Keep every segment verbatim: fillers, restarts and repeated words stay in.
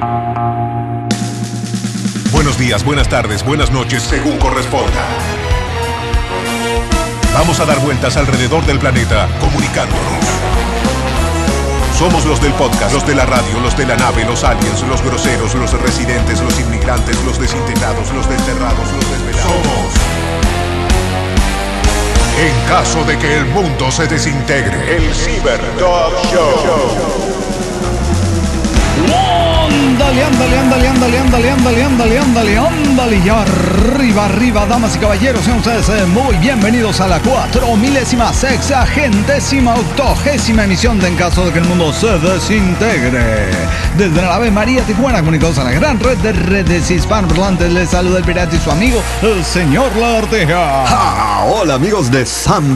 Buenos días, buenas tardes, buenas noches, según corresponda. Vamos a dar vueltas alrededor del planeta, comunicándonos. Somos los del podcast, los de la radio, los de la nave, los aliens, los groseros, los residentes, los inmigrantes, los desintegrados, los desterrados, los desvelados. Somos. En caso de que el mundo se desintegre, el Cyber Dog Show. Ándale, ándale, ándale, ándale, ándale, ándale, ándale, ándale, ándale, y arriba, arriba, damas y caballeros, sean ustedes eh, muy bienvenidos a la cuatro milésima, sexagentésima, octogésima emisión de En caso de que el mundo se desintegre. Desde la Ave María Tijuana, comunicados a la gran red de redes hispanoparlantes, les saluda el pirata y su amigo, el señor Lagartija. ¡Ja! Hola amigos de San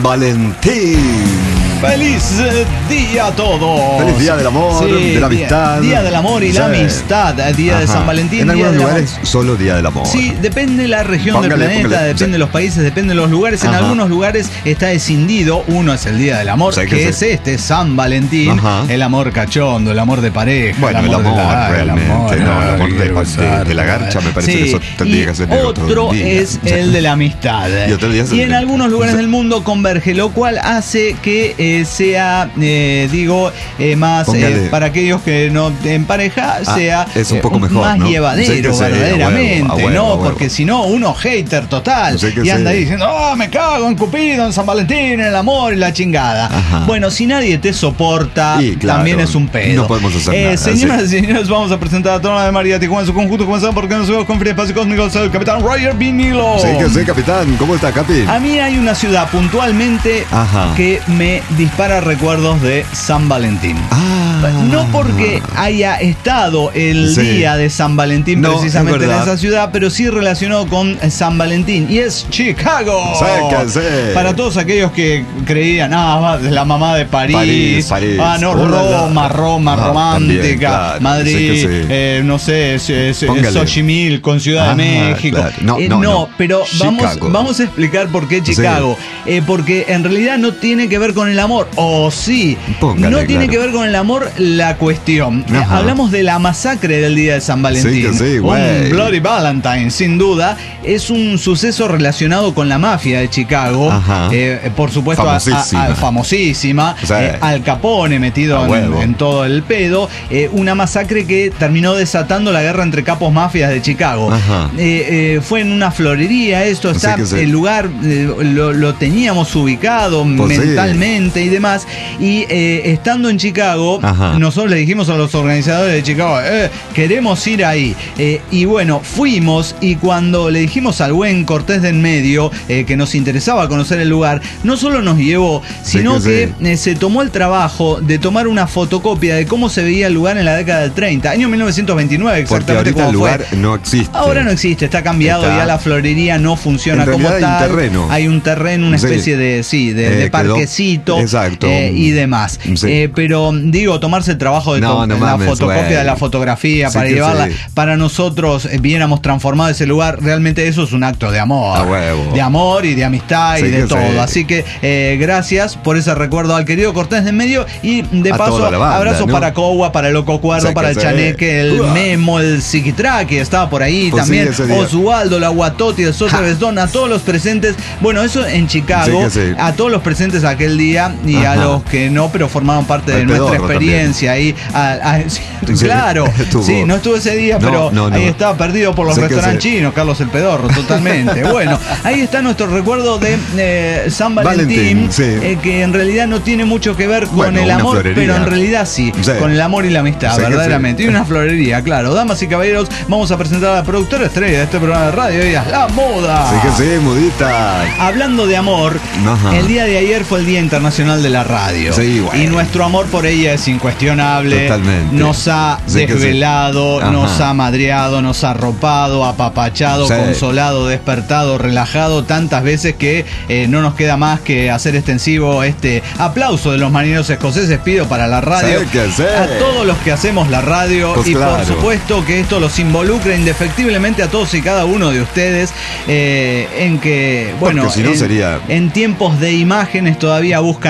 Valentín. ¡Feliz eh, día a todos! ¡Feliz día del amor, sí, de la amistad! Día, día del amor y sí. la amistad, día Ajá. de San Valentín. En día algunos lugares amor. solo día del amor. Sí, depende de la región póngale, del planeta, póngale, depende sí. de los países, depende de los lugares. En Ajá. algunos lugares está escindido. Uno es el día del amor, sí, que, que es sí. este, San Valentín. Ajá. El amor cachondo, el amor de pareja. Bueno, el amor, el amor la, realmente. El amor, no, el amor de, de, de la garcha me parece sí. que eso tendría que ser otro es el de la amistad. Y, otro día y en de... algunos lugares del mundo converge, lo cual hace que eh, sea... Eh, digo, eh, más eh, para aquellos que no en pareja ah, sea es un poco eh, mejor, más ¿no? llevadero, sí verdaderamente, a huevo, a huevo, ¿no? A huevo. Porque si no, uno hater total sí y anda sí. diciendo, oh, me cago en Cupido, en San Valentín, en el amor y la chingada. Ajá. Bueno, si nadie te soporta, y, claro, también es un pedo. No podemos hacer eh, nada. Señoras y señores, vamos a presentar a toda la de María Tijuana en su conjunto, comenzando porque nos vemos con Free Espacio Cósmico, el capitán Roger Vinilo. Sí, que sí, capitán. ¿Cómo está, capi? A mí hay una ciudad puntualmente Ajá. que me dispara recuerdos de San Valentín. Ah, no porque haya estado el sí. día de San Valentín no, precisamente en esa ciudad, pero sí relacionado con San Valentín, y es Chicago. Sí, que sí. Para todos aquellos que creían, ah, la mamá de París, París, París. ah, no, Roma, Roma, ah, romántica, también, claro, Madrid, sí sí. Eh, no sé, Xochimilco con Ciudad ah, de México. Claro. No, eh, no, no, no, pero vamos, vamos a explicar por qué Chicago. Sí. Eh, porque en realidad no tiene que ver con el amor, o sí. Póngale, no tiene claro. que ver con el amor la cuestión. Eh, hablamos de la masacre del día de San Valentín. Sí, sí, un Bloody Valentine, sin duda. Es un suceso relacionado con la mafia de Chicago. Eh, por supuesto, famosísima. A, a, famosísima o sea, eh, Al Capone metido en, en todo el pedo. Eh, una masacre que terminó desatando la guerra entre capos mafias de Chicago. Eh, eh, fue en una florería. Esto está, sí, sí. el lugar eh, lo, lo teníamos ubicado pues mentalmente sí. y demás. Y eh, estando en Chicago, Ajá. nosotros le dijimos a los organizadores de Chicago, eh, queremos ir ahí. Eh, y bueno, fuimos, y cuando le dijimos al buen Cortés de en medio eh, que nos interesaba conocer el lugar, no solo nos llevó, sino sí que, que sí. eh, se tomó el trabajo de tomar una fotocopia de cómo se veía el lugar en la década del treinta, año mil novecientos veintinueve, exactamente. Porque ahorita el lugar fue. No existe. Ahora no existe, está cambiado, está. ya la florería no funciona en como tal. Hay un terreno. Hay un terreno, una especie sí. de, sí, de, eh, de parquecito exacto. Eh, y demás. Sí. Eh, pero digo, tomarse el trabajo de no, to- no la mames, fotocopia wey. de la fotografía sí para llevarla, sí. para nosotros eh, viéramos transformado ese lugar, realmente eso es un acto de amor. A huevo. De amor y de amistad sí y de todo. Sí. Así que eh, gracias por ese recuerdo al querido Cortés de en medio, y de a paso banda, abrazos ¿no? para Cowa, para el Loco Cuerdo, para el Chaneque, el Uah. Memo, el Psiquitraque, que estaba por ahí pues también, sí, Oswaldo, la Guatoti, el Soto Besdón, a todos los presentes. Bueno, eso en Chicago, sí sí. a todos los presentes aquel día y Ajá. a los que no, pero formaban parte de el nuestra experiencia también. Ahí. A, a, sí, claro, estuvo. sí, no estuve ese día, no, pero no, no. ahí estaba perdido por los sí restaurantes chinos, Carlos el Pedorro, totalmente. Bueno, ahí está nuestro recuerdo de eh, San Valentín, Valentín sí. eh, que en realidad no tiene mucho que ver con bueno, el amor, pero en realidad sí, sí, con el amor y la amistad, sí, verdaderamente. Sí. Y una florería, claro. Damas y caballeros, vamos a presentar a la productora estrella de este programa de radio, ella es La Moda. Sí que sí, mudita. Hablando de amor, Ajá. el día de ayer fue el Día Internacional de la Radio. Sí, bueno. Y nuestro amor por ella es incuestionable. Totalmente. Nos ha sí desvelado, sí. nos ha madreado, nos ha arropado, apapachado, sí. consolado, despertado, relajado tantas veces que eh, no nos queda más que hacer extensivo este aplauso de los marineros escoceses. Pido para la radio, sí que sí. a todos los que hacemos la radio pues y claro. por supuesto que esto los involucra indefectiblemente a todos y cada uno de ustedes eh, en que, bueno, si no en, sería... en tiempos de imágenes todavía buscan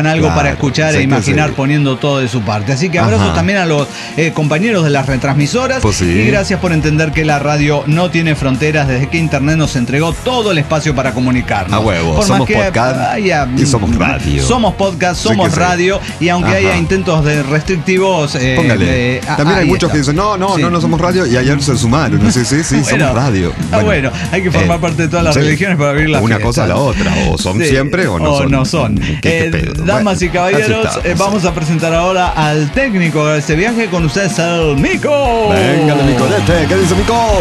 tengan algo claro, para escuchar e imaginar poniendo todo de su parte. Así que abrazos Ajá. también a los eh, compañeros de las retransmisoras pues sí. y gracias por entender que la radio no tiene fronteras desde que Internet nos entregó todo el espacio para comunicarnos. A huevo, por somos más que podcast haya, y somos radio. Somos podcast, somos sí radio sí. y aunque Ajá. haya intentos de restrictivos... Eh, Póngale. Eh, También hay muchos está. que dicen, no, no, sí. no, no somos radio y ayer se sumaron. No sé, sí, sí, bueno, somos radio. Bueno, ah, bueno, hay que formar eh, parte de todas las sí. religiones para vivir la Una fiesta. cosa a la otra, o son sí. siempre o no o son. no son. Eh, damas bueno, y caballeros, eh, vamos a presentar ahora al técnico de este viaje con ustedes, el Mico. Venga, el Mico de este, ¿qué dice Mico?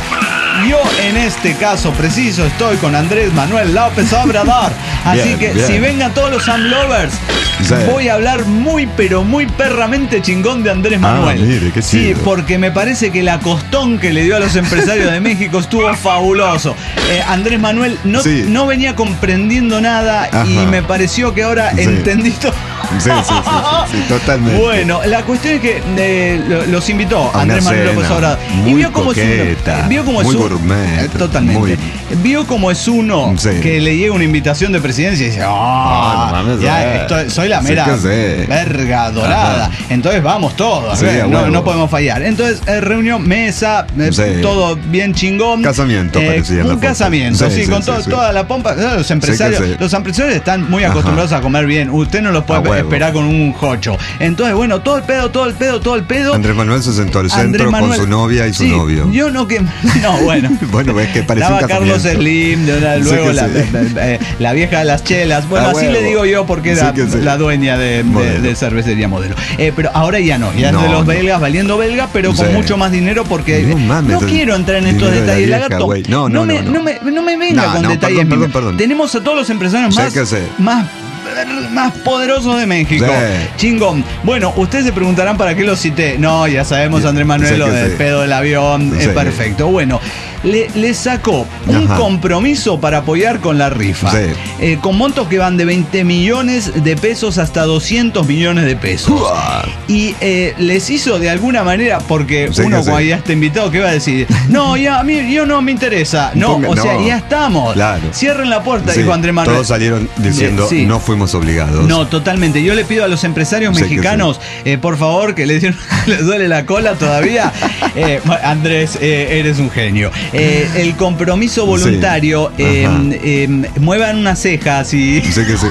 Yo en este caso preciso estoy con Andrés Manuel López Obrador. Así bien, que bien. si vengan todos los Sam Lovers, sí. voy a hablar muy pero muy perramente chingón de Andrés Manuel. Ah, mire, qué sí, porque me parece que la costón que le dio a los empresarios de México estuvo fabuloso. Eh, Andrés Manuel no, sí. no venía comprendiendo nada Ajá. y me pareció que ahora sí. entendí todo. Sí, sí, sí, sí, sí, totalmente. Bueno, la cuestión es que eh, los invitó a Andrés Manuel López Obrador. Y vio cómo coqueta, es uno. Vio cómo es uno. Gourmet, totalmente. Muy... Vio cómo es uno sí. que le llega una invitación de presidencia y dice, oh, oh no mames, ya estoy, soy la mera sí verga dorada. Ajá. Entonces vamos todos, sí, no, bueno. no podemos fallar. Entonces, eh, reunión, mesa, eh, sí. todo bien chingón. Casamiento, eh, parecía. Un casamiento, sí, sí, sí con sí, to sí. toda la pompa. Los empresarios, sí, los empresarios están muy acostumbrados Ajá. a comer bien. Usted no los puede esperar con un jocho. Entonces, bueno, todo el pedo, todo el pedo, todo el pedo. Andrés Manuel se sentó al centro Manuel, con su novia y su sí, novio. Yo no que. No, bueno. bueno, es que parece Estaba un Carlos Slim, luego sí la, sí. la, la, la vieja de las chelas. Bueno, ah, así huevo. le digo yo porque era sí sí. la dueña de, de, de cervecería Modelo. Eh, pero ahora ya no, ya no, de los no. belgas, valiendo belga, pero con sí. mucho más dinero porque no, mames, no quiero entrar en estos detalles. De la vieja, Lagarto, no, no, no, me, no. No, me, no me venga no, con no, detalles. Perdón, perdón, perdón. Tenemos a todos los empresarios más, más más poderosos de México. Sí. Chingón. Bueno, ustedes se preguntarán para qué lo cité. No, ya sabemos, Andrés Manuel, sí, lo del sí. pedo del avión. Sí. Es perfecto. Bueno, le, le sacó un Ajá. compromiso para apoyar con la rifa. Sí. Eh, con montos que van de veinte millones de pesos hasta doscientos millones de pesos. Uah. Y eh, les hizo de alguna manera, porque sí, uno cuando ya está invitado, ¿qué va a decir? No, ya a mí yo no me interesa. No, Ponga, o sea, no. ya estamos. Claro. Cierren la puerta, sí. dijo Andrés Manuel. Todos salieron diciendo, sí. no fuimos obligados. No, totalmente. Yo le pido a los empresarios sí, mexicanos, sí. eh, por favor, que les, les duele la cola todavía. eh, Andrés, eh, eres un genio. Eh, el compromiso voluntario, sí. eh, eh, muevan una ceja así. Sí que sí.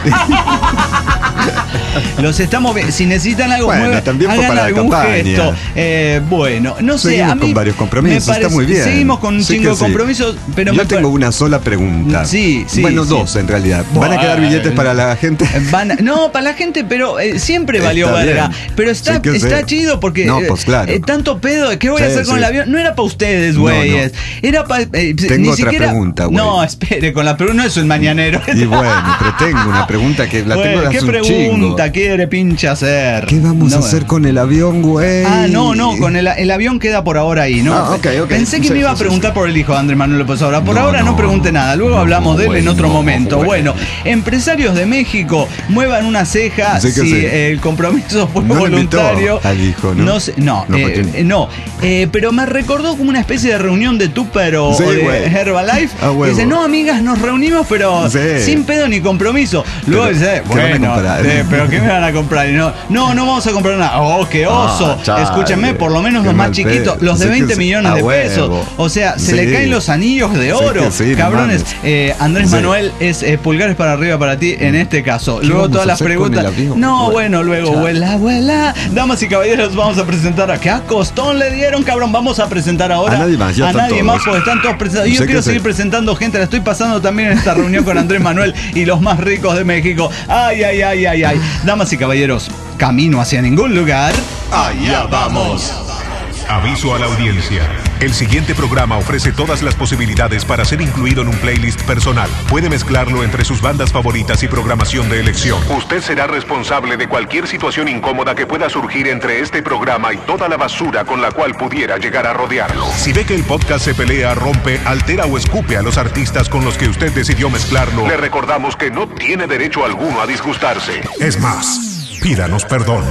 Los estamos viendo. Si necesitan algo, bueno, muevan, también hagan para algún la gesto. Eh, bueno, no sé. Seguimos a mí con varios compromisos. Parece, está muy bien. Seguimos con un sí chingo de compromisos. Sí. Pero yo tengo una sola pregunta. Sí, sí. Bueno, sí. dos en realidad. ¿Van a quedar billetes para la gente? Van a, no, para la gente, pero eh, siempre valió está verga. Bien. Pero está, sí está chido porque no, pues, claro. eh, tanto pedo. ¿Qué voy sí, a hacer con sí. el avión? No era para ustedes, güeyes. No, no. Era para. Eh, tengo ni otra siquiera, pregunta, güey. No, espere, con la pregunta no es un mañanero. Y bueno, pero tengo una pregunta que la tengo de hace ¿Qué un pregunta chingo. quiere pinche hacer? ¿Qué vamos no, a hacer con el avión, güey? Ah, no, no, con el, el avión queda por ahora ahí, ¿no? Ah, okay, okay. Pensé que sí, me iba sí, a preguntar sí. por el hijo de Andrés Manuel López Obrador. Por no, ahora no, no pregunte nada, luego no, hablamos de él güey, en otro no, momento. Güey. Bueno, empresarios de México, muevan una ceja sí, si sí. el compromiso fue no voluntario. Al hijo, ¿no? No, sé, no, no, eh, eh, no. Eh, pero me recordó como una especie de reunión de Tupper o, sí, o de Herbalife. Ah, dice, no, amigas, nos reunimos, pero sí. sin pedo ni compromiso. Luego pero, dice, bueno, eh, pero ¿qué me van a comprar? Y no, no, no vamos a comprar nada. Oh, qué oso. Ah, chale, escúchenme, por lo menos los más chiquitos, pedo. los de veinte sí millones de pesos. O sea, se sí. le caen los anillos de oro. Sí sí, cabrones, no eh, Andrés sí. Manuel es eh, pulgares para arriba para ti en este caso. Luego todas las preguntas. No, bueno, luego, vuela, vuela. Damas y caballeros, vamos a presentar a qué a costón le dieron, cabrón. Vamos a presentar ahora a nadie más, ya a nadie todos. más porque están todos presentados. Yo quiero seguir sé. presentando gente, la estoy pasando también en esta reunión con Andrés Manuel y los más ricos de México. Ay, ay, ay, ay, ay. Damas y caballeros, camino hacia ningún lugar. Allá vamos. Aviso a la audiencia. El siguiente programa ofrece todas las posibilidades para ser incluido en un playlist personal. Puede mezclarlo entre sus bandas favoritas y programación de elección. Usted será responsable de cualquier situación incómoda que pueda surgir entre este programa y toda la basura con la cual pudiera llegar a rodearlo. Si ve que el podcast se pelea, rompe, altera o escupe a los artistas con los que usted decidió mezclarlo, le recordamos que no tiene derecho alguno a disgustarse. Es más, pídanos perdón.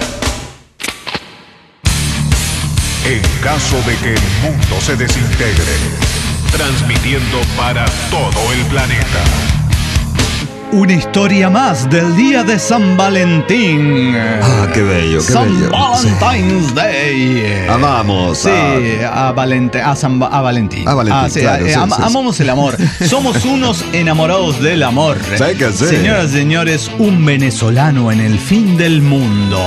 En caso de que el mundo se desintegre, transmitiendo para todo el planeta. Una historia más del día de San Valentín. Ah, qué bello, qué San bello. Valentine's sí. Day. Amamos. Sí, a, a, Valente, a, San, a Valentín. A Valentín, ah, sí, claro, a, sí, am, sí, amamos sí. el amor. Somos unos enamorados del amor. Sí, que sí. Señoras y señores, un venezolano en el fin del mundo.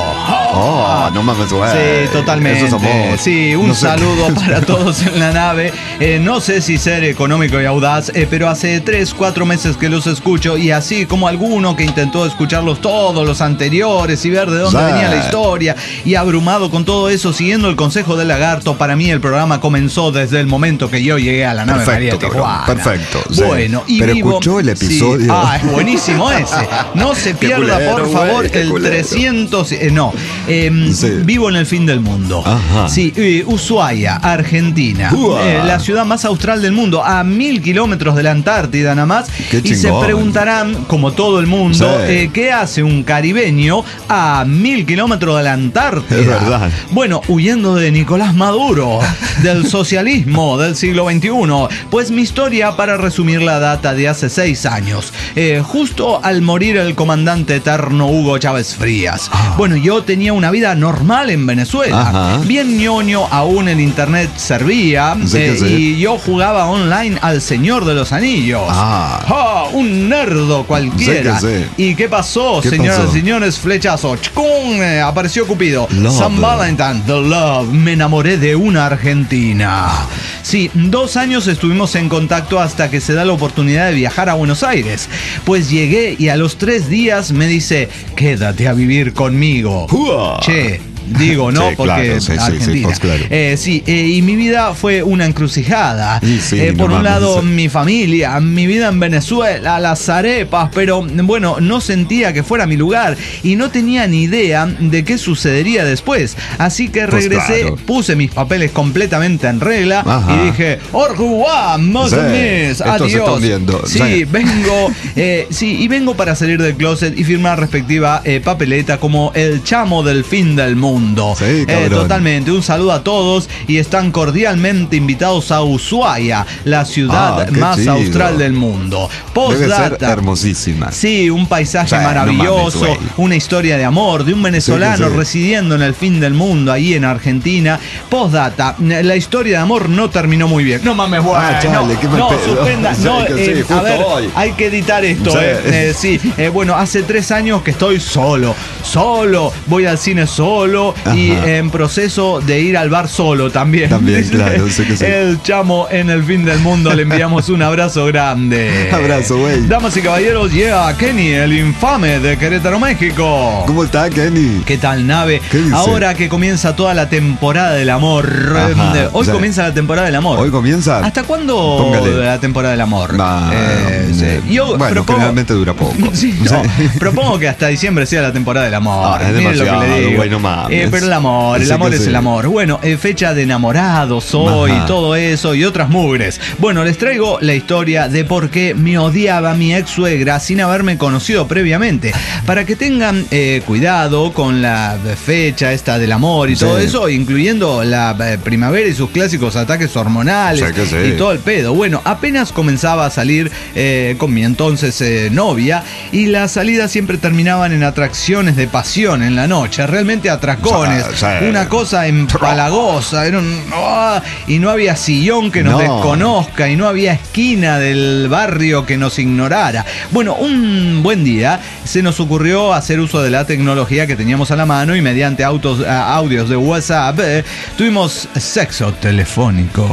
Oh, no mames, güey. Sí, totalmente. Eso es amor. Sí, un no sé. saludo para todos en la nave. Eh, no sé si ser económico y audaz, eh, pero hace tres, cuatro meses que los escucho y así como alguno que intentó escucharlos todos los anteriores y ver de dónde sí. venía la historia y abrumado con todo eso, siguiendo el consejo del lagarto, para mí el programa comenzó desde el momento que yo llegué a la nave María Tijuana. Perfecto. Bueno, sí. y pero vivo, escuchó el episodio. Sí. Ah, es buenísimo ese. No se pierda, culero, por favor, güey, el culero. trescientos. Eh, no, eh, sí. vivo en el fin del mundo. Ajá. Sí, eh, Ushuaia, Argentina. Eh, la ciudad más austral del mundo, a mil kilómetros de la Antártida nada más. Qué y chingón. se preguntarán, como todo el mundo, sí. eh, ¿qué hace un caribeño a mil kilómetros de la Antártida? Es verdad. Bueno, huyendo de Nicolás Maduro, del socialismo del siglo veintiuno. Pues mi historia, para resumirla, data de hace seis años. Eh, justo al morir el comandante eterno Hugo Chávez Frías. Ah. Bueno, yo tenía una vida normal en Venezuela. Ajá. Bien ñoño, aún el internet servía. Sí eh, sí. Y yo jugaba online al Señor de los Anillos. Ah. Ah, un nerdo cualquiera. Sí que sí. ¿Y qué pasó, ¿Qué señoras pasó? y señores? Flechazo. ¡Chcum! Eh, apareció Cupido. Love. San Valentine, the love. Me enamoré de una argentina. Sí, dos años estuvimos en contacto hasta que se da la oportunidad de viajar a Buenos Aires. Pues llegué y a los tres días me dice, quédate a vivir conmigo. Uah. Che. Digo, ¿no? Sí, Porque claro, sí, Argentina. sí, sí, pues, claro. Eh, sí, eh, y mi vida fue una encrucijada. Y sí, Eh, por no un mames, lado, sí. mi familia, mi vida en Venezuela, las arepas, pero bueno, no sentía que fuera mi lugar y no tenía ni idea de qué sucedería después. Así que Pues regresé, claro. puse mis papeles completamente en regla. Ajá. Y dije, Orjuá, Sí, adiós. esto se está hundiendo. Sí, Sí. vengo, eh, sí, y vengo para salir del closet y firmar respectiva eh, papeleta como el chamo del fin del mundo. Sí, Eh, cabrón. totalmente, un saludo a todos y están cordialmente invitados a Ushuaia, la ciudad Ah, qué más chido. austral del mundo. Debe ser Postdata. hermosísima. Sí, un paisaje Sí, no maravilloso, mames, güey. una historia de amor de un venezolano Sí, sí. residiendo en el fin del mundo, ahí en Argentina. Postdata, la historia de amor no terminó muy bien. No mames, güey. Ah, chale, no, qué mal no, pedo. suspenda, Sí, no, que eh, sí, a justo ver, hoy. hay que editar esto, Sí. eh. Eh, sí, eh, bueno, hace tres años que estoy solo, solo, voy al cine solo y Ajá. en proceso de ir al bar solo también. También, claro, sé que sí. El chamo en el fin del mundo, le enviamos un abrazo grande. Abrazo, güey. Damas y caballeros, llega Kenny, el infame de Querétaro, México. ¿Cómo está, Kenny? ¿Qué tal, nave? ¿Qué dice? Ahora que comienza toda la temporada del amor. Ajá, eh, Hoy sí. comienza la temporada del amor. ¿Hoy comienza? ¿Hasta cuándo Póngale. la temporada del amor? Nah, Eh, sí. eh, Yo bueno, propongo, generalmente dura poco. Sí, no, propongo que hasta diciembre sea la temporada del amor. Ah, es Miren lo que le demasiado, digo. güey, no mames. Eh, pero el amor, el Sí amor que es sí. el amor. Bueno, eh, fecha de enamorados hoy, Ajá. todo eso y otras mugres. Bueno, les traigo la historia de por qué me odiaba mi ex suegra sin haberme conocido previamente. Para que tengan eh, cuidado con la fecha esta del amor y Sí. todo eso, incluyendo la eh, primavera y sus clásicos ataques hormonales Sí que sí. y todo el pedo. Bueno, apenas comenzaba a salir eh, con mi entonces eh, novia y las salidas siempre terminaban en atracciones de pasión en la noche, realmente atracones, Sí, sí. una cosa empalagosa, era un- ¡ah! Y no había sillón que nos No. desconozca y no había esquina del barrio que nos ignorara. Bueno, un buen día se nos ocurrió hacer uso de la tecnología que teníamos a la mano y mediante autos, a- audios de WhatsApp eh, tuvimos sexo telefónico.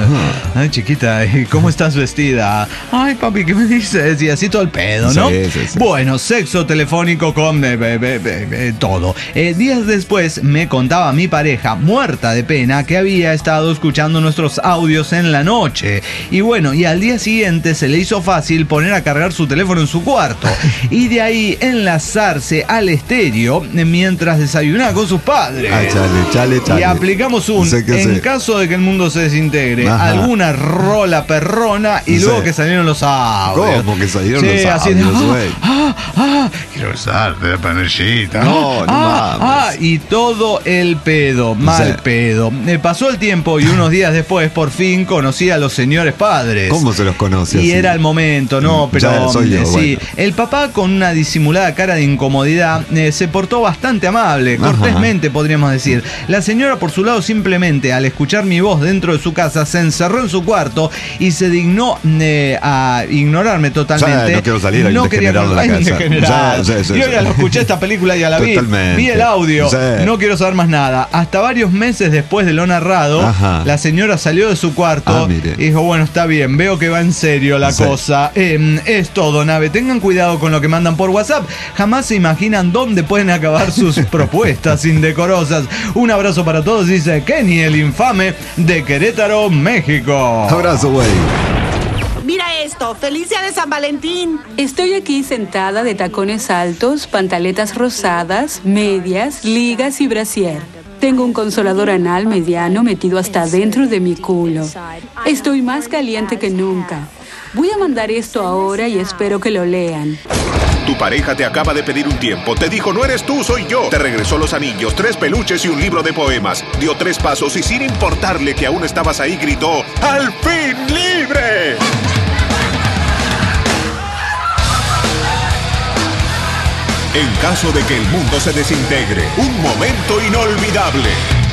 Ay, chiquita, ¿y ¿cómo estás vestida? Ay, papi, ¿qué me dices? Y así todo el pedo, ¿no? Sí, sí, sí. Bueno, sexo telefónico con eh, eh, eh, eh, eh, todo. Eh, días después me contaba mi pareja, muerta de pena, que había estado escuchando nuestros audios en la noche. Y bueno, y al día siguiente se le hizo fácil poner a cargar su teléfono en su cuarto. Y de ahí enlazarse al estéreo mientras desayunaba con sus padres. Ah, chale, chale, chale. Y aplicamos un, Sé que en sé. caso de que el mundo se desintegre, Ajá. alguna rola perrona y Sí. luego que salieron los audios. ¿Cómo que salieron Sí, los así de, audios, ah, güey? ah, ah, quiero besarte de panellita. No, no ah, mames. ah, y todo el pedo, mal sí. pedo. Me pasó el tiempo y unos días después, por fin, conocí a los señores padres. ¿Cómo se los conoce? Y así? Era el momento, ¿no? Pero ya soy yo, sí, bueno. El papá, con una disimulada cara de incomodidad, eh, se portó bastante amable, Ajá. cortésmente podríamos decir. La señora, por su lado, simplemente al escuchar mi voz dentro de su casa, se encerró en su cuarto y se dignó eh, a ignorarme totalmente. Ya, no quiero salir, hay no un degenerado en la casa. Ya, ya, ya, Yo ya lo escuché esta película, ya la vi. Totalmente. Vi el audio, sí. no quiero saber más nada. Hasta varios meses después de lo narrado, Ajá. la señora salió de su cuarto ah, y dijo, bueno, está bien, veo que va en serio la sí. cosa. Eh, es todo, nave. Tengan cuidado con lo que mandan por WhatsApp. Jamás se imaginan dónde pueden acabar sus propuestas indecorosas. Un abrazo para todos, dice Kenny, el infame de Querétaro, México. Abrazo, güey. Mira esto, feliz día de San Valentín. Estoy aquí sentada de tacones altos, pantaletas rosadas, medias, ligas y brasier. Tengo un consolador anal mediano metido hasta dentro de mi culo. Estoy más caliente que nunca. Voy a mandar esto ahora y espero que lo lean. Tu pareja te acaba de pedir un tiempo. Te dijo, no eres tú, soy yo. Te regresó los anillos, tres peluches y un libro de poemas. Dio tres pasos y sin importarle que aún estabas ahí, gritó, ¡al fin libre! En caso de que el mundo se desintegre, un momento inolvidable.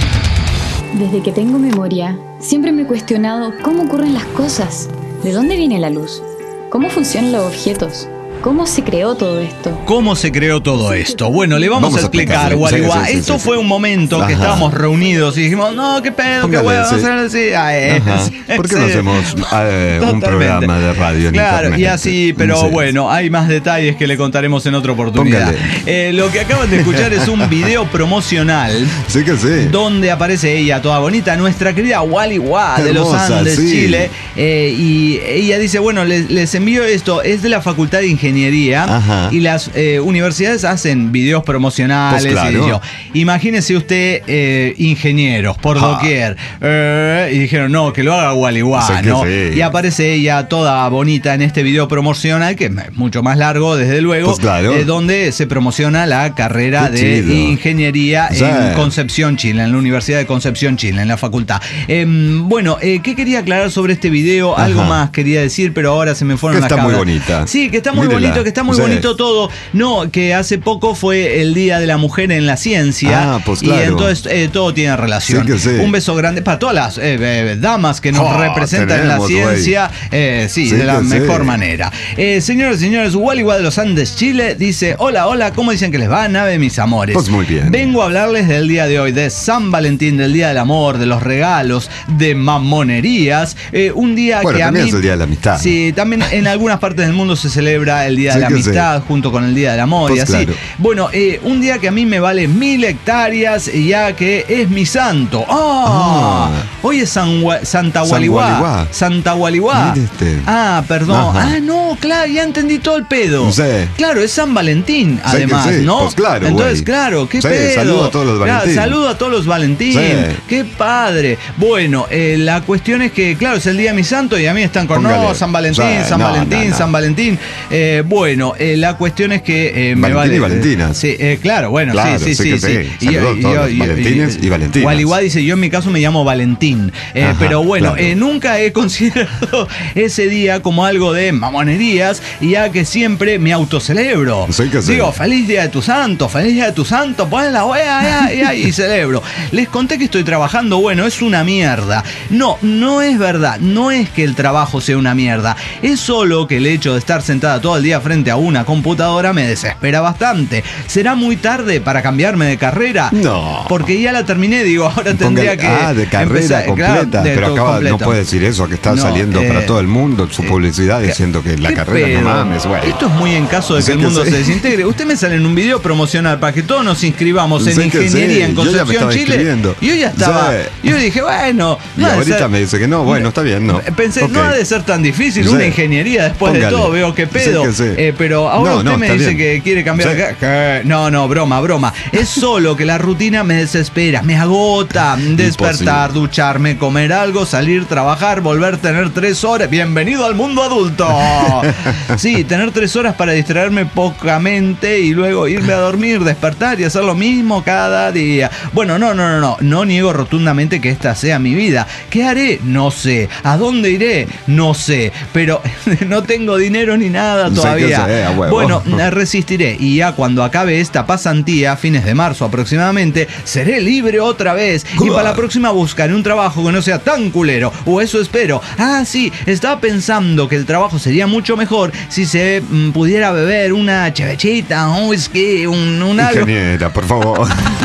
Desde que tengo memoria, siempre me he cuestionado cómo ocurren las cosas. ¿De dónde viene la luz? ¿Cómo funcionan los objetos? ¿Cómo se creó todo esto? ¿Cómo se creó todo esto? Bueno, le vamos, vamos a explicar, Gualeguá. Sí, sí, esto sí, fue sí. un momento Ajá. que estábamos reunidos y dijimos, no, qué pedo, Póngale, qué huevo, vamos a hacer así. Ay, ¿por qué no hacemos eh, un programa de radio en Claro, internet? y así, pero sí. bueno, hay más detalles que le contaremos en otra oportunidad. Eh, lo que acaban de escuchar es un video promocional. Sí que sí. Donde aparece ella, toda bonita, nuestra querida Gualeguá de los Andes, sí. Chile. Eh, y ella dice, bueno, les, les envío esto, es de la Facultad de Ingeniería. Ingeniería Ajá. y las eh, universidades hacen videos promocionales. Pues claro. y yo, imagínese usted eh, ingenieros por doquier eh, y dijeron no, que lo haga Gualeguá, o sea, ¿no? Sí. Y aparece ella toda bonita en este video promocional que es mucho más largo desde luego, pues claro. eh, donde se promociona la carrera Qué de chido. Ingeniería sí. en Concepción, Chile, en la Universidad de Concepción, Chile, en la facultad. Eh, bueno, eh, ¿qué quería aclarar sobre este video? Ajá. Algo más quería decir, pero ahora se me fueron que las está cabras. Muy bonita. Sí, que está muy bonita. Que está muy sí. bonito todo. No, que hace poco fue el Día de la Mujer en la Ciencia. Ah, pues claro. Y entonces eh, todo tiene relación. Sí que sí. Un beso grande para todas las eh, eh, damas que nos oh, representan tenemos, en la ciencia. Eh, sí, sí, de la mejor sí. manera. Eh, señores y señores, Gualeguá de los Andes, Chile, dice: Hola, hola, ¿cómo dicen que les va, nave, mis amores? Pues muy bien. Vengo a hablarles del día de hoy, de San Valentín, del Día del Amor, de los regalos, de mamonerías. Eh, un día bueno, que también a mí. Es el Día de la Amistad. Sí, también en algunas partes del mundo se celebra el Día sí de la Amistad. Sí. Junto con el Día del Amor pues y así. Claro. Bueno, eh, un día que a mí me vale mil hectáreas, ya que es mi santo. ¡Oh! Ah, hoy es San Gua- Santa Gualeguá. Santa Gualeguá. Ah, perdón. Ajá. Ah, no, claro, ya entendí todo el pedo. Sí. Claro, es San Valentín, además, sí, ¿no? Pues claro, entonces, güey. claro, qué sí, pedo. Saludo a todos los Valentín. Claro, saludo a todos los Valentín. Sí. Qué padre. Bueno, eh, la cuestión es que, claro, es el día de mi santo y a mí están con, Póngale. no, San Valentín, sí, San no, Valentín, no, no. San Valentín. Eh, bueno, eh, la cuestión es que eh, me Valentín vale. y Valentinas. Sí, eh, claro, bueno, claro, sí, sí, sí. sí, sí. Y yo, y yo, y yo, Valentines y, y Valentinas. Gualeguá dice, yo en mi caso me llamo Valentín. Eh, Ajá, pero bueno, claro. eh, nunca he considerado ese día como algo de mamonerías, ya que siempre me autocelebro. Sí, que sí. Digo, feliz día de tu santo, feliz día de tu santo, pon la wea, ya, ya, y celebro. Les conté que estoy trabajando, bueno, es una mierda. No, no es verdad, no es que el trabajo sea una mierda, es solo que el hecho de estar sentada todo el día frente a una computadora me desespera bastante. ¿Será muy tarde para cambiarme de carrera? No. Porque ya la terminé, digo, ahora tendría que... Ah, de carrera empezar, completa. Claro, de pero acaba, completa. No puede decir eso, que está no, saliendo eh, para todo el mundo su publicidad eh, diciendo que la carrera pedo? No mames, güey. Esto es muy en caso de que, que el mundo sí. se desintegre. Usted me sale en un video promocional para que todos nos inscribamos en sí ingeniería sí. en Concepción, Chile. Y yo ya estaba... Sí. Yo dije, bueno... Y no ahorita ser, me dice que no, bueno, está bien, no. Pensé, okay. no ha de ser tan difícil sí. una ingeniería después Póngale. de todo, veo que pedo. Sí, sí. Eh, pero ahora no, usted no, me dice bien. que quiere cambiar. Sí. Que, no, no, broma, broma. Es solo que la rutina me desespera, me agota. Despertar, Imposible. ducharme, comer algo, salir, trabajar, volver, tener tres horas. Bienvenido al mundo adulto. Sí, tener tres horas para distraerme pocamente y luego irme a dormir, despertar y hacer lo mismo cada día. Bueno, no, no, no, no. No niego rotundamente que esta sea mi vida. ¿Qué haré? No sé. ¿A dónde iré? No sé. Pero no tengo dinero ni nada todavía. Sé, sé, bueno, resistiré. Y ya cuando acabe esta pasantía, a fines de marzo aproximadamente, seré libre otra vez. Y para la próxima buscaré un trabajo que no sea tan culero. O eso espero. Ah, sí. Estaba pensando que el trabajo sería mucho mejor si se mm, pudiera beber una chevechita, un whisky, un, un algo. Ingeniera, por favor.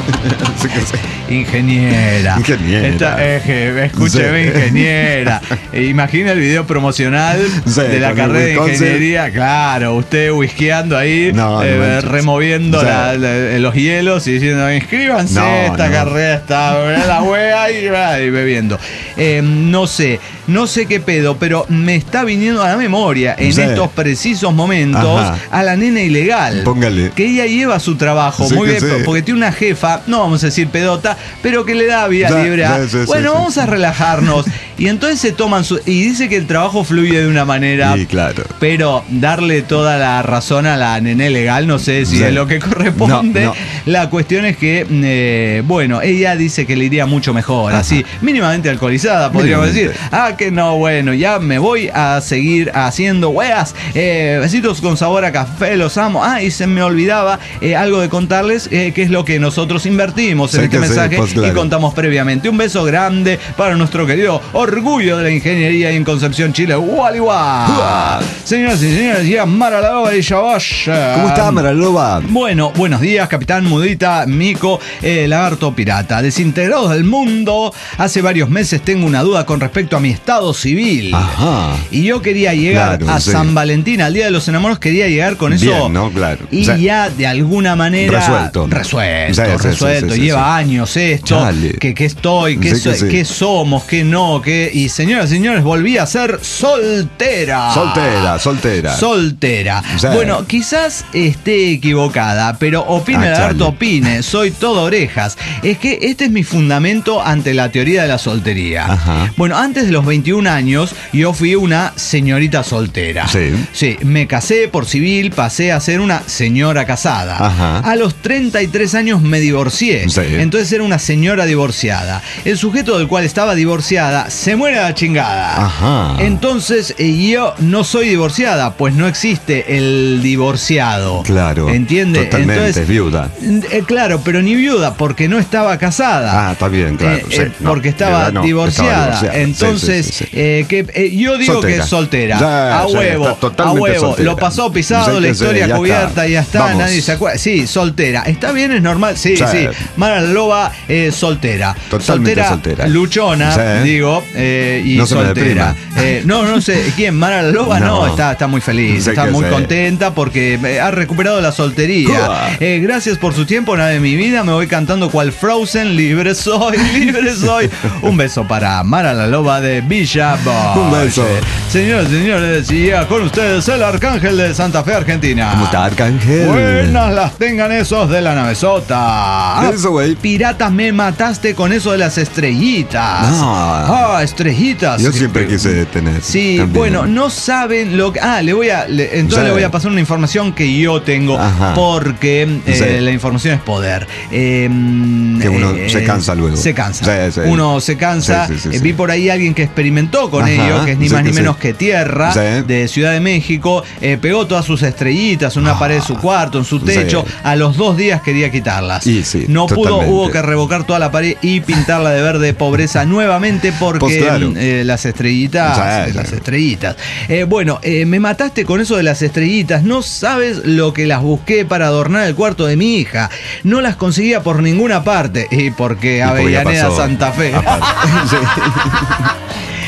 Sí que sí. Ingeniera. Ingeniera. Esta, eh, escúcheme, sí. ingeniera. Imagina el video promocional sí, de la carrera de ingeniería. Claro, usted whiskeando ahí, no, eh, no removiendo sí. la, la, los hielos y diciendo, inscríbanse, no, esta no. carrera está la wea y, y bebiendo. Eh, no sé, no sé qué pedo, pero me está viniendo a la memoria en sí. estos precisos momentos Ajá. a la nena ilegal. Póngale. Que ella lleva su trabajo sí, muy bien, sí. porque tiene una jefa, no vamos a decir pedota, pero que le da vía sí, libre a, sí, sí, bueno, sí, vamos sí. a relajarnos. Y entonces se toman su... Y dice que el trabajo fluye de una manera... Sí, claro. Pero darle toda la razón a la nena legal, no sé si sí. es lo que corresponde. No, no. La cuestión es que, eh, bueno, ella dice que le iría mucho mejor, Ajá. así, mínimamente alcoholizada, podríamos decir. Ah, que no, bueno, ya me voy a seguir haciendo weas. Eh, besitos con sabor a café, los amo. Ah, y se me olvidaba eh, algo de contarles, eh, que es lo que nosotros invertimos en sí, este mensaje sí, pues, claro. y contamos previamente. Un beso grande para nuestro querido orgullo de la ingeniería en Concepción, Chile, Wally Wah. Señoras y señores, ya Mara la Loba de Shabash. ¿Cómo está Mara la Loba? Bueno, buenos días, Capitán Mudita, Mico, eh, Lagarto Pirata. Desintegrados del mundo, hace varios meses tengo una duda con respecto a mi estado civil. Ajá. Y yo quería llegar claro, a sí. San Valentín, al Día de los Enamorados, quería llegar con eso. Bien, ¿no? Claro. Y o sea, ya de alguna manera... Resuelto. Resuelto, sí, sí, resuelto. Sí, sí, Lleva sí. años esto. Que, que estoy, que, sí, so, que, sí. que somos, que no, que... Y señoras y señores, volví a ser soltera. Soltera, soltera. Soltera. Sí. Bueno, quizás esté equivocada, pero opine, ah, Lagarto, opine. Soy todo orejas. Es que este es mi fundamento ante la teoría de la soltería. Ajá. Bueno, antes de los veintiún años, yo fui una señorita soltera. Sí. Sí, me casé por civil, pasé a ser una señora casada. Ajá. A los treinta y tres años me divorcié. Sí. Entonces era una señora divorciada. El sujeto del cual estaba divorciada se muere a la chingada. Ajá. Entonces eh, yo no soy divorciada, pues no existe el divorciado. Claro. ¿Entiende? Totalmente, Entonces, es viuda. Eh, claro, pero ni viuda, porque no estaba casada. Ah, está bien, claro. Eh, sí, eh, no, porque estaba, no, divorciada. estaba divorciada. Entonces, sí, sí, sí, sí. Eh, que, eh, yo digo soltera. que es soltera. Ya, a ya, huevo, a huevo. Soltera. Lo pasó pisado, sí, la historia sí, ya cubierta, está. ya está, Vamos. nadie se acuerda. Sí, soltera. ¿Está bien? ¿Es normal? Sí, sí. sí. Mara la Loba, eh, soltera. Totalmente soltera. Soltera. Luchona, sí. digo, eh, y no se soltera. Eh, no, no sé. ¿Quién? Mara la Loba, no, no está, está muy feliz. Sí, está muy sé. contenta porque ha recuperado la soltería. Eh, gracias por su tiempo, nada de mi vida. Me voy cantando cual Frozen. Libre soy, libre soy. Un beso para Mara la Loba de Villa Bosch. Un beso. Señores, señores, y ya con ustedes el Arcángel de Santa Fe, Argentina. ¿Cómo está, Arcángel? Buenas las tengan esos de la navezota. ¿Qué es eso, güey? Piratas, me mataste con eso de las estrellitas. No. Ah, estrellitas. Yo siempre quise detener. Sí, también. Bueno, no saben lo que... Ah, le voy a... Le, entonces sí. le voy a pasar una información que yo tengo. Ajá. Porque eh, sí. la información es poder. Eh, que uno eh, se cansa luego. Se cansa. Sí, sí. Uno se cansa. Sí, sí, sí, eh, sí. Vi por ahí a alguien que experimentó con Ajá. ello, que es ni sí, más ni sí. menos que Tierra, sí. de Ciudad de México. Eh, pegó todas sus estrellitas en una ah. pared de su cuarto, en su techo. Sí. A los dos días quería quitarlas. Y sí, no totalmente. pudo, hubo que revocar toda la pared y pintarla de verde pobreza nuevamente porque pues claro. eh, las estrellitas, sí, las sí. estrellitas. Eh, bueno, eh, me mataste con eso de las estrellitas. No sabes lo que las busqué para adornar el cuarto de mi hija. No las conseguía por ninguna parte. Y porque Avellaneda, Santa Fe.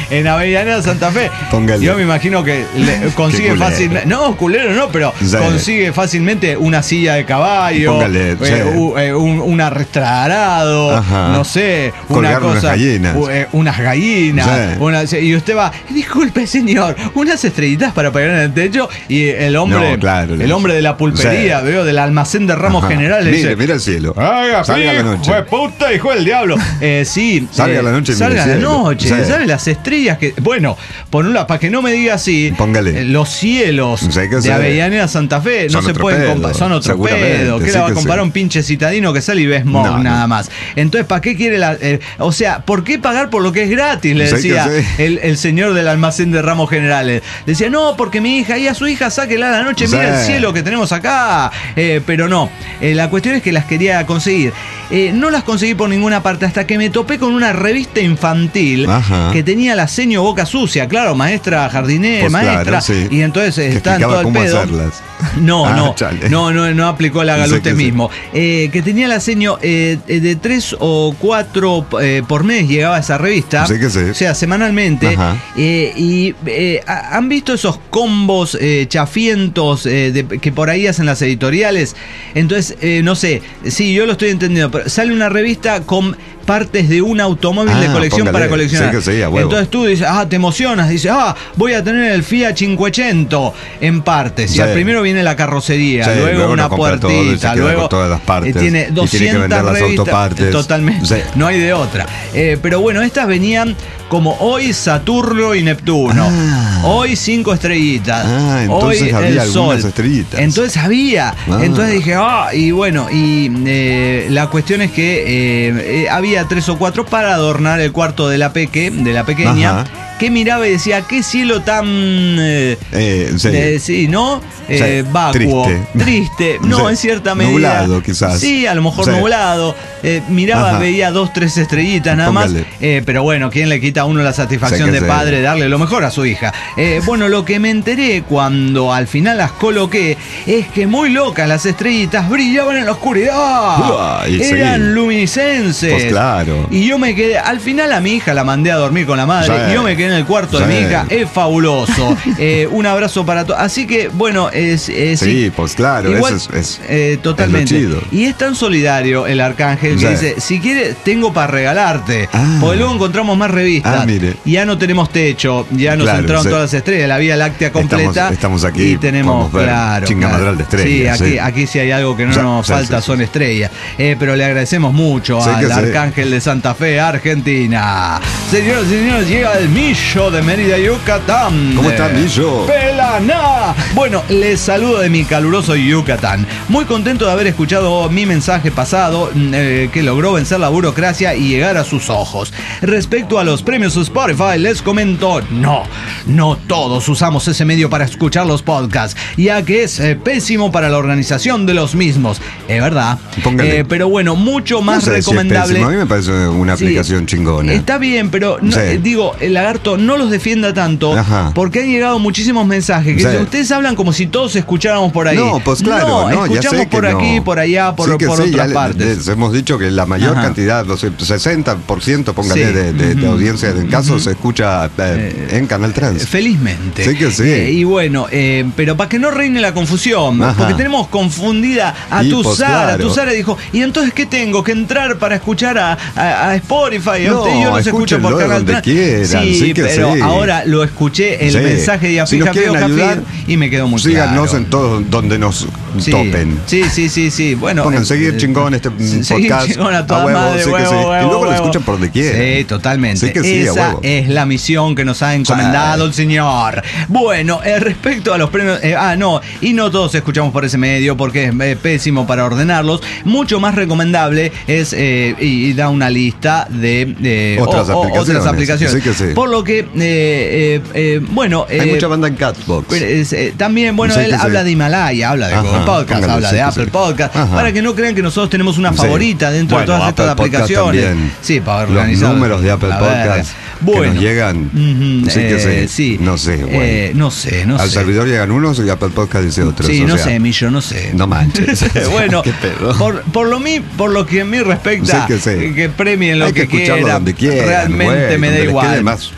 en Avellaneda Santa Fe. Póngale. Yo me imagino que le consigue fácilmente. No, culero no, pero sí. Consigue fácilmente una silla de caballo. Póngale, eh, sí. un, eh, un, un arrastrado, no sé, colgar una cosa. Unas gallinas. Eh, unas gallinas. Sí. Una, y usted va, disculpe, señor, unas estrellitas para pegar en el techo. Y el hombre, no, claro, el hombre de la pulpería, sí. Veo, del almacén de ramos Ajá. generales. Mire, dice, mira el cielo. Haga, salga la noche. Fue puta, hijo del diablo. Eh, sí. Salga eh, la noche. Salga la noche. Sí. ¿Sabe las estrellas que. Bueno, por un lado, para que no me diga así. Póngale. Eh, los cielos sí, de Avellaneda Santa Fe no se pueden comparar. Son otro pedo. ¿Qué sí le va a comparar sí. un pinche citadino que sale y ves smog no, nada no. más? Entonces, ¿para qué quiere la. Eh, o sea, ¿por qué pagar por lo que es gratis? Le decía sí. el, el señor del almacén de ramos generales. Decía, no, porque mi hija y a su hija sáquela a la noche, sí. mira el cielo que tenemos acá. Eh, pero no. Eh, la cuestión es que las quería conseguir. Eh, no las conseguí por ninguna parte hasta que me topé con una revista infantil Ajá. que tenía la seño boca sucia, claro, maestra jardinera, pues maestra, claro, sí. y entonces que está en todo el pedo. Hacerlas. No, ah, no, no, no, no aplicó la gala usted mismo. Eh, que tenía la seño eh, de tres o cuatro eh, por mes llegaba esa revista, sí que sí. o sea, semanalmente. Eh, y eh, han visto esos combos eh, chafientos eh, de, que por ahí hacen las editoriales. Entonces, eh, no sé, sí, yo lo estoy entendiendo, pero sale una revista con partes de un automóvil ah, de colección póngale. Para coleccionar. Sí que sí, entonces tú dices, ah, te emocionas, dices, ah, voy a tener el Fiat cinquecento en partes. Sí. Y al primero viene la carrocería, sí, luego, luego una puertita, todo, luego todas las partes, tiene doscientas tiene que revistas, totalmente, sí. no hay de otra. Eh, pero bueno, estas venían como hoy Saturno y Neptuno, ah. hoy cinco estrellitas, ah, entonces hoy había el sol. Estrellitas. Entonces había, ah. entonces dije, ah, y bueno, y eh, la cuestión es que eh, eh, había tres o cuatro para adornar el cuarto de la peque, de la pequeña. Ajá. Que miraba y decía, qué cielo tan eh, eh, sí. Eh, sí, ¿no? Eh, sí. Vacuo, triste, triste. No, sí. En cierta medida nublado quizás. Sí, a lo mejor sí. nublado. Eh, miraba, Ajá. veía dos, tres estrellitas nada Póngale. Más. Eh, pero bueno, ¿quién le quita a uno la satisfacción de padre darle lo mejor a su hija? Eh, bueno, lo que me enteré cuando al final las coloqué es que muy locas las estrellitas brillaban en la oscuridad. Uy, eran sí. luminiscenses. Pues claro. Y yo me quedé, al final a mi hija la mandé a dormir con la madre sí. y yo me quedé en el cuarto sí. de mi hija, es fabuloso. eh, un abrazo para todos. Así que, bueno, es. es sí, sí, pues claro, igual, eso es. es eh, totalmente. Es y es tan solidario el arcángel sí. que dice: si quieres, tengo para regalarte. Ah. Porque luego encontramos más revistas. Ah, mire. Y ya no tenemos techo, ya nos claro, entraron sí. todas las estrellas, la Vía Láctea completa. Estamos, estamos aquí. Y tenemos, claro. Chingamadral claro. de estrellas. Sí, aquí, sí. aquí sí hay algo que no sí, nos sí, falta, sí, son sí. estrellas. Eh, pero le agradecemos mucho sí, al arcángel sí. de Santa Fe, Argentina. Señoras y señores, llega el Millo de Mérida, Yucatán. ¿Cómo está, Millo? ¡Pelaná! Bueno, les saludo de mi caluroso Yucatán. Muy contento de haber escuchado mi mensaje pasado eh, que logró vencer la burocracia y llegar a sus ojos. Respecto a los premios Spotify, les comento, no, no todos usamos ese medio para escuchar los podcasts, ya que es eh, pésimo para la organización de los mismos. Es verdad. Eh, pero bueno, mucho más no sé recomendable. Si a mí me parece una sí, aplicación chingona. Está bien, pero no, sí. eh, digo, el lagarto no los defienda tanto. Ajá. Porque han llegado muchísimos mensajes que sí. ustedes hablan como si todos escucháramos por ahí. No, pues claro, no, no escuchamos ya sé por que aquí, no. por allá, por, sí por sí, otras ya partes. Les hemos dicho que la mayor Ajá. cantidad, los sesenta por ciento, póngale, sí. de, de, de audiencia en caso uh-huh. se escucha eh, en Canal Trans. Felizmente. Sí que sí. Eh, y bueno, eh, pero para que no reine la confusión, Ajá. porque tenemos confundida a y tu pues Sara. Claro. Tu Sara dijo, ¿y entonces qué tengo? ¿Que entrar para escuchar a, a, a Spotify? No, yo los escucho por Canal Trans. Quieran, sí, sí que pero sí. ahora lo escuché el sí. mensaje de Afija si ayudar, y me quedó muy síganos claro. en todos donde nos sí. topen. Sí, sí, sí, sí. Bueno, pongan eh, seguir chingón este seguir podcast. Chingón a toda a huevo, madre, sí huevo, que sí. huevo, y luego huevo. lo escuchan por donde quieran. Sí, totalmente. Sí que sí, esa a huevo. es la misión que nos ha encomendado sí. el señor. Bueno, eh, respecto a los premios, eh, ah, no, y no todos escuchamos por ese medio porque es eh, pésimo para ordenarlos. Mucho más recomendable es eh, y, y da una lista de eh, otras, o, aplicaciones. otras aplicaciones. Sí que sí. Por lo que, eh, eh, eh, bueno, hay eh, mucha banda en Catbox. Eh, también, bueno, sí él habla sí. de Himalaya, habla de Ajá, Google Podcast, póngale, habla sí, de Apple sí. Podcast, Ajá. para que no crean que nosotros tenemos una favorita sí. dentro bueno, de todas Apple estas Podcast aplicaciones. También. Sí, para organizar los números de Apple Podcast bueno, que nos llegan. Uh-huh, sí que eh, sí. sí. No sé, bueno. eh, no sé, no Al sé. servidor llegan unos y Apple Podcast dice otros. Sí, o no sea, sé, Millo, no sé. No manches. Bueno, ¿qué pedo? Por, por, lo mí, por lo que a mí respecta, sí que, sí. que premien lo Hay que, que quieran, donde quieran. realmente Bueno, me da igual. Más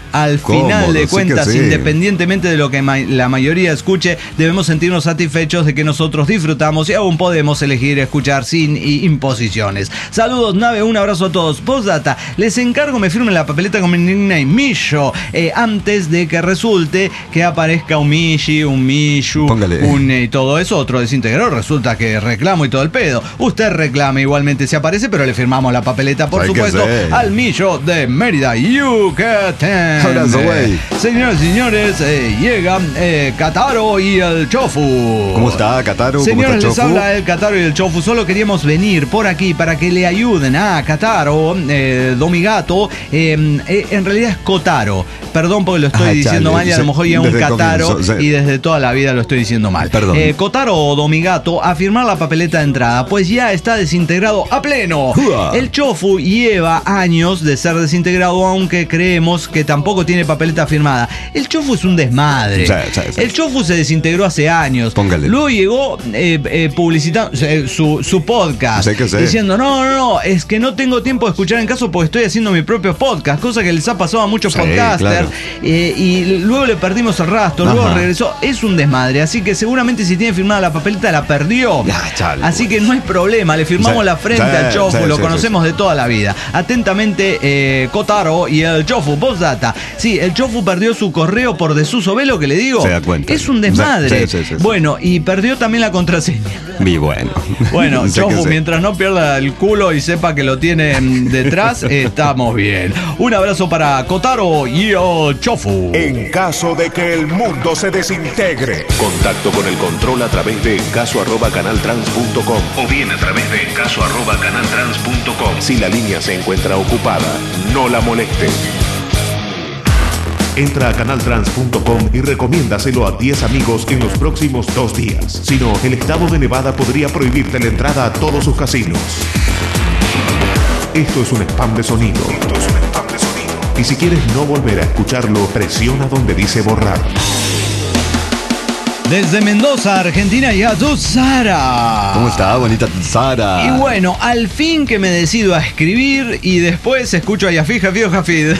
al final Cómodo, de cuentas, sí sí. independientemente de lo que ma- la mayoría escuche, debemos sentirnos satisfechos de que nosotros disfrutamos y aún podemos elegir escuchar sin imposiciones. Saludos, nave, un abrazo a todos. Postdata, les encargo me firmen la papeleta con mi nickname Millo, eh, antes de que resulte que aparezca un Mishi, un Mishu, Póngale. un y eh, todo eso, otro desintegrador. Resulta que reclamo y todo el pedo. Usted reclame igualmente si aparece, pero le firmamos la papeleta, por supuesto, al Millo de Mérida, Yucatán. Abrazo, güey. Señoras y señores, eh, llega eh, Kataro y el Chofu. ¿Cómo está, Kataro? Señores, ¿Cómo está, les Chofu? habla el Kataro y el Chofu. Solo queríamos venir por aquí para que le ayuden a Kataro, eh, Domigato. Eh, eh, en realidad es Kotaro. Perdón porque lo estoy ah, diciendo chale, mal y a lo mejor ya un Kataro comienzo, sí. y desde toda la vida lo estoy diciendo mal. Perdón. Eh, Kotaro o Domigato a firmar la papeleta de entrada, pues ya está desintegrado a pleno. ¡Uah! El Chofu lleva años de ser desintegrado, aunque creemos que tampoco tiene papeleta firmada. El Chofu es un desmadre. Sí, sí, sí. El Chofu se desintegró hace años. Póngale. Luego llegó eh, eh, publicitando eh, su, su podcast, sí, sí. diciendo, no, no, no, es que no tengo tiempo de escuchar en caso porque estoy haciendo mi propio podcast, cosa que les ha pasado a muchos sí, podcasters. Claro. Eh, y luego le perdimos el rastro, Ajá. luego regresó. Es un desmadre, así que seguramente si tiene firmada la papeleta la perdió. Ya, chale, así pues. que no hay problema, le firmamos sí, la frente sí, al Chofu, sí, lo sí, conocemos sí. de toda la vida. Atentamente, eh, Kotaro y el Chofu. Postdata. Sí, el Chofu perdió su correo por desuso. ¿Ve lo que le digo? Se da cuenta. Es un desmadre. Sí, sí, sí, sí. Bueno, y perdió también la contraseña. Y bueno. Bueno, Chofu, mientras no pierda el culo y sepa que lo tienen detrás, estamos bien. Un abrazo para Kotaro y el Chofu. En caso de que el mundo se desintegre, contacto con el control a través de encaso arroba canaltrans punto com o bien a través de encaso arroba canaltrans punto com. Si la línea se encuentra ocupada, no la moleste. Entra a canaltrans punto com y recomiéndaselo a diez amigos en los próximos dos días. Si no, el estado de Nevada podría prohibirte la entrada a todos sus casinos. Esto es un spam de sonido. Esto es un spam de sonido. Y si quieres no volver a escucharlo, presiona donde dice borrar. Desde Mendoza, Argentina, y a tu Sara. ¿Cómo está, bonita Sara? Y bueno, al fin que me decido a escribir y después escucho a Yafid, Jafid, Jafid.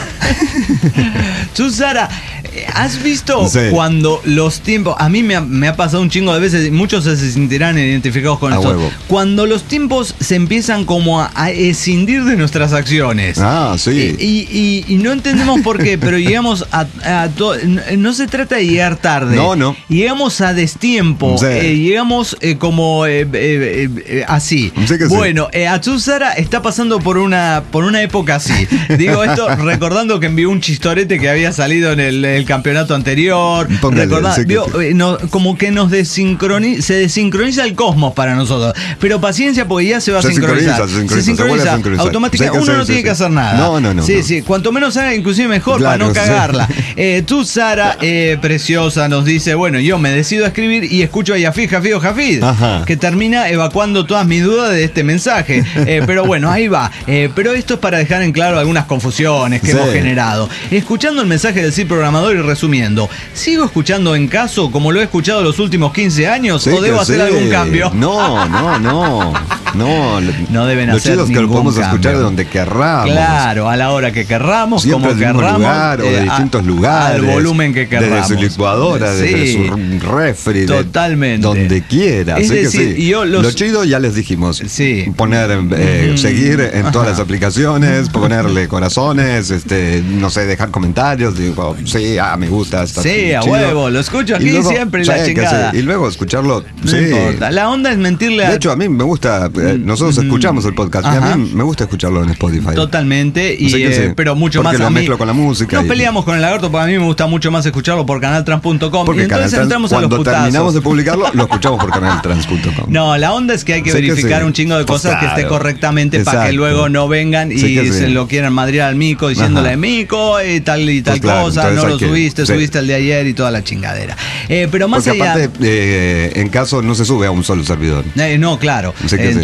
Tu Sara, ¿has visto sí. cuando los tiempos... A mí me ha, me ha pasado un chingo de veces, y muchos se sentirán identificados con a esto. Huevo. Cuando los tiempos se empiezan como a, a escindir de nuestras acciones. Ah, sí. Y, y, y, y no entendemos por qué, pero llegamos a... a to, no se trata de llegar tarde. No, no. Llegamos a destiempo. Sí. Eh, llegamos eh, como eh, eh, eh, así. Sí que bueno, sí. eh, Atsuzara está pasando por una, por una época así. Digo esto recordando que envió un chistorete que había salido en el, el campeonato anterior. Recordá, sí vio, sí. eh, no, como que nos desincroniza, se desincroniza el cosmos para nosotros. Pero paciencia, porque ya se va a se sincronizar. Se sincroniza, se sincroniza, se automáticamente. Uno sí, no sí, tiene sí. que hacer nada. No, no, no. Sí, no. sí. Cuanto menos haga, inclusive mejor, claro, para no cagarla. Sí. Eh, tú, Sara, eh, preciosa, nos dice, bueno, yo me decido a escribir y escucho a Yafid, Jafid o Jafid, Ajá. que termina evacuando todas mis dudas de este mensaje. Eh, pero bueno, ahí va. Eh, pero esto es para dejar en claro algunas confusiones que sí. hemos generado. Escuchando el mensaje del C I R programador y resumiendo, ¿sigo escuchando en caso como lo he escuchado los últimos quince años sí, o debo hacer sí. algún cambio? No, no, no. No, no deben lo hacer chido es que lo podemos cambio. escuchar de donde querramos. Claro, a la hora que querramos, siempre como querramos. Lugar, o de eh, distintos a, lugares. Al volumen que queramos. Desde su licuadora, sí. desde su refri. Totalmente. De, donde quiera. Es Así decir, que sí. yo los... Lo chido ya les dijimos. Sí. Poner, eh, mm. seguir en Ajá. todas las aplicaciones, ponerle corazones, este, no sé, dejar comentarios. Digo, sí, ah, me gusta. Está sí, a chido. huevo, lo escucho aquí luego, siempre y la chingada. Sí. Y luego escucharlo. No sí. importa. La onda es mentirle a... De hecho, a mí me gusta, eh, nosotros mm. escuchamos el podcast Ajá. y a mí me gusta escucharlo en Spotify. Totalmente, y, sí eh, pero mucho porque más lo a mí. mezclo con la música. Nos y... peleamos con el lagarto, porque a mí me gusta mucho más escucharlo por canaltrans punto com. Y entonces Trans, entramos a los putazos. Cuando terminamos de publicarlo, lo escuchamos por canaltrans punto com. No, la onda es que hay que sé verificar que sí. un chingo de cosas pues claro. que esté correctamente Exacto. para que luego no vengan y sí se sí. lo quieran madrear al mico diciéndole, Ajá. mico, y tal y tal pues claro, cosa, no lo que, subiste, sí. subiste el de ayer y toda la chingadera. Eh, pero más Porque allá... aparte, eh, en caso no se sube a un solo servidor. Eh, no, claro. Sí eh, entonces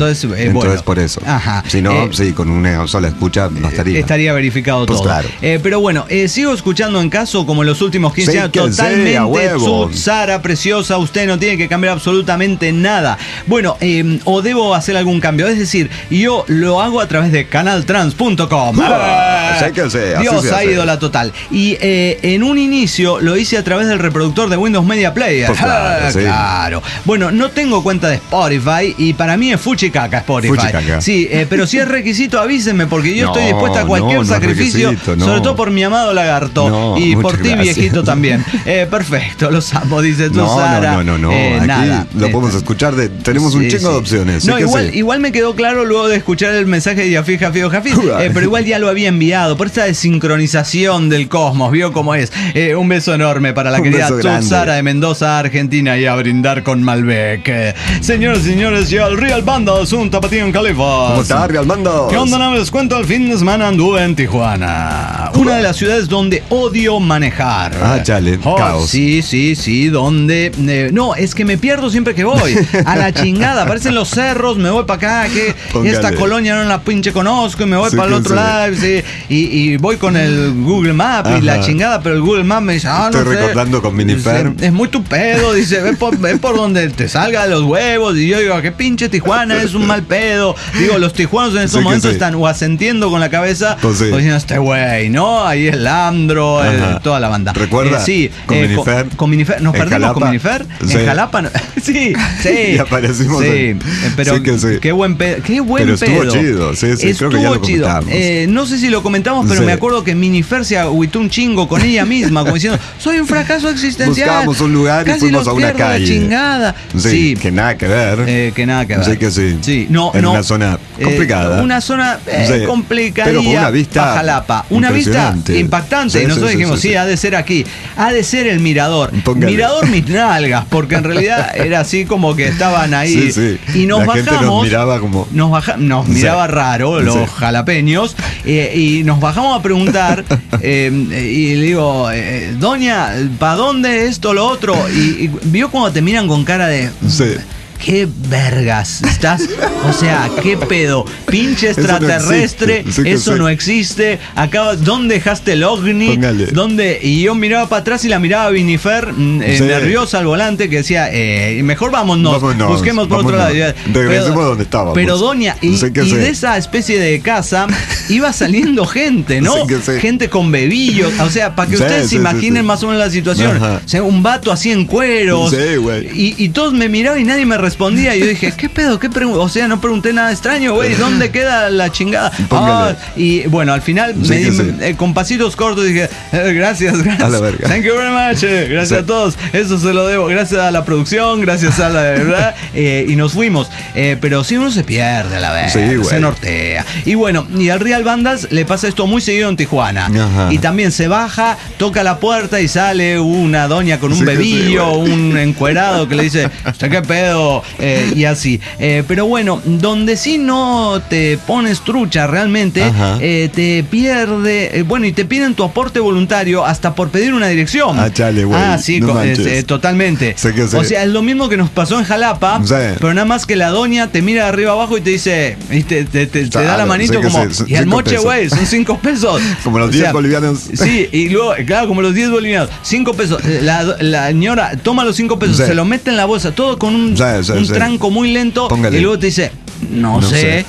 Entonces, eh, Entonces bueno. por eso. Ajá. Si no, eh, sí, con una sola escucha bastaría. Estaría verificado pues todo. Claro. Eh, pero bueno, eh, sigo escuchando en caso como en los últimos quince sí, años. Que Totalmente sea, huevo. Sara, preciosa, usted no tiene que cambiar absolutamente nada. Bueno, eh, o debo hacer algún cambio. Es decir, yo lo hago a través de canaltrans punto com. Ah, sé que sea, Dios, así se ha hace. ido la total. Y eh, en un inicio lo hice a través del reproductor de Windows Media Player. Pues claro, ah, sí. claro. Bueno, no tengo cuenta de Spotify y para mí es fuchicaca Spotify. Fuchicaca. Sí, eh, pero si es requisito avísenme porque yo No, estoy dispuesta a cualquier no, no es sacrificio, requisito, no. sobre todo por mi amado lagarto No, y por muchas ti gracias. viejito también. Eh, perfecto, los amo, dice tú, No, Sara. no, no, no, no. Eh, Aquí nada. lo podemos Eh, escuchar de. Tenemos un sí, chingo sí. de opciones. No, sí que igual, sí. igual me quedó claro luego de escuchar el mensaje de Jafid, Jafid, Jafid, eh, pero igual ya lo había enviado. Por esta desincronización del cosmos, vio cómo es. Eh, un beso enorme para la Un querida beso grande. Sara de Mendoza, Argentina, y a brindar con Malbec. Eh, señores y señores, ya el Real Bandas, un tapatío en Califas. ¿Cómo está, Real Mando? ¿Qué onda? No les cuento, el fin de semana anduve en Tijuana, una de las ciudades donde odio manejar. Ah, chale, Oh, caos. Sí, sí, sí, donde... eh, no, es que me pierdo siempre que voy. A la chingada, aparecen los cerros, me voy para acá, que Póngale. esta colonia no la pinche conozco, y me voy Sí, para el que otro sí. lado, sí, y, y voy con el Google Maps y la Ajá. chingada, pero el Google Maps me dice, ah, no Estoy sé, recordando con Minifer. Es, es muy tu pedo, dice, ve por, ve por donde te salga de los huevos, y yo digo, qué pinche Tijuana, es un mal pedo. Digo, los tijuanos en estos Sí, que momentos sí. están o asentiendo con la cabeza, Pues sí. o diciendo, este güey, ¿no? Ahí es Landro, eh, Ajá. toda la banda. ¿Recuerda? Eh, sí, Con eh, Minifer. Con, con Minifer. ¿Nos En perdimos con Jalapa. Minifer? Sí. En Jalapa. no- sí, sí. Y aparecimos Sí, en- eh, pero sí que sí. qué buen pedo. Qué buen Pero estuvo pedo. chido, sí, sí, creo que ya lo Estuvo chido. comentamos. Eh, no sé si lo comentamos, pero Sí. me acuerdo que Minifer se agüitó un chingo con ella misma, como diciendo, soy un fracaso existencial. Buscamos un lugar y casi fuimos los a una pierdo de calle. chingada. Sí, Sí. que nada que ver. Eh, que nada que ver. Sí que sí. Sí, no, En no. una zona Eh, complicada. una zona eh, Sí. complicadilla. Pero con una vista pa' Jalapa. Una vista impresionante. impactante. Sí, y nosotros sí, sí, dijimos, sí, sí, sí. ha de ser aquí. Ha de ser el mirador. Póngale. Mirador mis nalgas, porque en realidad era así como que estaban ahí. Sí, sí. Y nos La bajamos. gente nos miraba como- Nos, baja- nos Sí. miraba raro los Sí. jalapeños. eh, y nos bajamos a preguntar. eh, y le digo, eh, doña, ¿para dónde esto, lo otro? Y, y vio cuando te miran con cara de. Sí. ¿Qué vergas? ¿Estás? O sea, ¿qué pedo? Pinche Eso no extraterrestre, existe, sí que eso sí. no existe. Acá, ¿dónde dejaste el ovni? Póngale. ¿Dónde? Y yo miraba para atrás y la miraba a Vinifer, mm, eh, Sí. nerviosa al volante, que decía, eh, mejor vámonos, Vámonos, busquemos por otro lado. vámonos. Y yo, Regresemos pero- donde estábamos. Pero doña, y, Sí que y sí. de esa especie de casa iba saliendo gente, ¿no? Sí que sí. Gente con bebillos. O sea, para que Sí, ustedes sí, se sí, imaginen sí. más o menos la situación. Ajá. O sea, un vato así en cueros. Sí, güey. Y, y todos me miraban y nadie me respondía. Y yo dije, ¿qué pedo? ¿Qué pregunta? O sea, no pregunté nada extraño, güey. ¿Dónde queda la chingada? Póngale. Ah, y bueno, al final, Sí me que di- sí. eh, con pasitos cortos, dije, eh, gracias, gracias. A la verga. Thank you very much. eh, gracias Sí. a todos. Eso se lo debo. Gracias a la producción, gracias a la verdad. Eh, y nos fuimos. Eh, pero sí, uno se pierde a la vez. Sí, güey. Se nortea. Y bueno, y al Real Bandas le pasa esto muy seguido en Tijuana. Ajá. Y también se baja, toca la puerta y sale una doña con un Sí que sí, bebillo, güey. un encuerado que le dice, ¿usted qué pedo? Eh, y así. Eh, pero bueno, donde sí no te pones trucha realmente, Ajá. eh, te pierde, eh, bueno, y te piden tu aporte voluntario hasta por pedir una dirección. Ah, chale, güey. Ah, sí, No co- manches. es, eh, totalmente. Sé que sé. O sea, es lo mismo que nos pasó en Jalapa, Sí. pero nada más que la doña te mira de arriba abajo y te dice, y te, te- te- te da la Claro, manito sé que como, sí, son y al cinco moche, pesos. güey, son cinco pesos. Como los O diez sea, bolivianos. Sí, y luego, claro, como los diez bolivianos, cinco pesos. Eh, La, la señora toma los cinco pesos, Sí. se lo mete en la bolsa, todo con un, Sí, sí, un sí. tranco muy lento, Póngale. y luego te dice, no, No sé.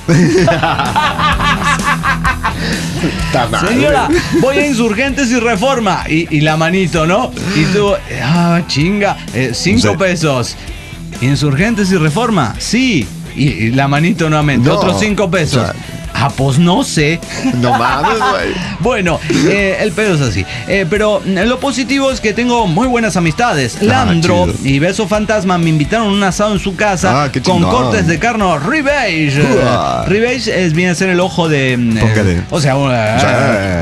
Señora, voy a Insurgentes y Reforma. Y, y la manito, ¿no? Y tú, ah, chinga, eh, cinco Sí. pesos. Insurgentes y Reforma, sí. Y, y la manito nuevamente, No. otros cinco pesos. O sea, ah, pues no sé. No mames, güey. Bueno, eh, el pedo es así. Eh, pero eh, lo positivo es que tengo muy buenas amistades. Landro chido. y Beso Fantasma me invitaron a un asado en su casa Ah, qué con chingón. cortes de carne ribeye. Uah. Ribeye es, viene a ser el ojo de... eh, Póngale. o sea, una- Sí. eh,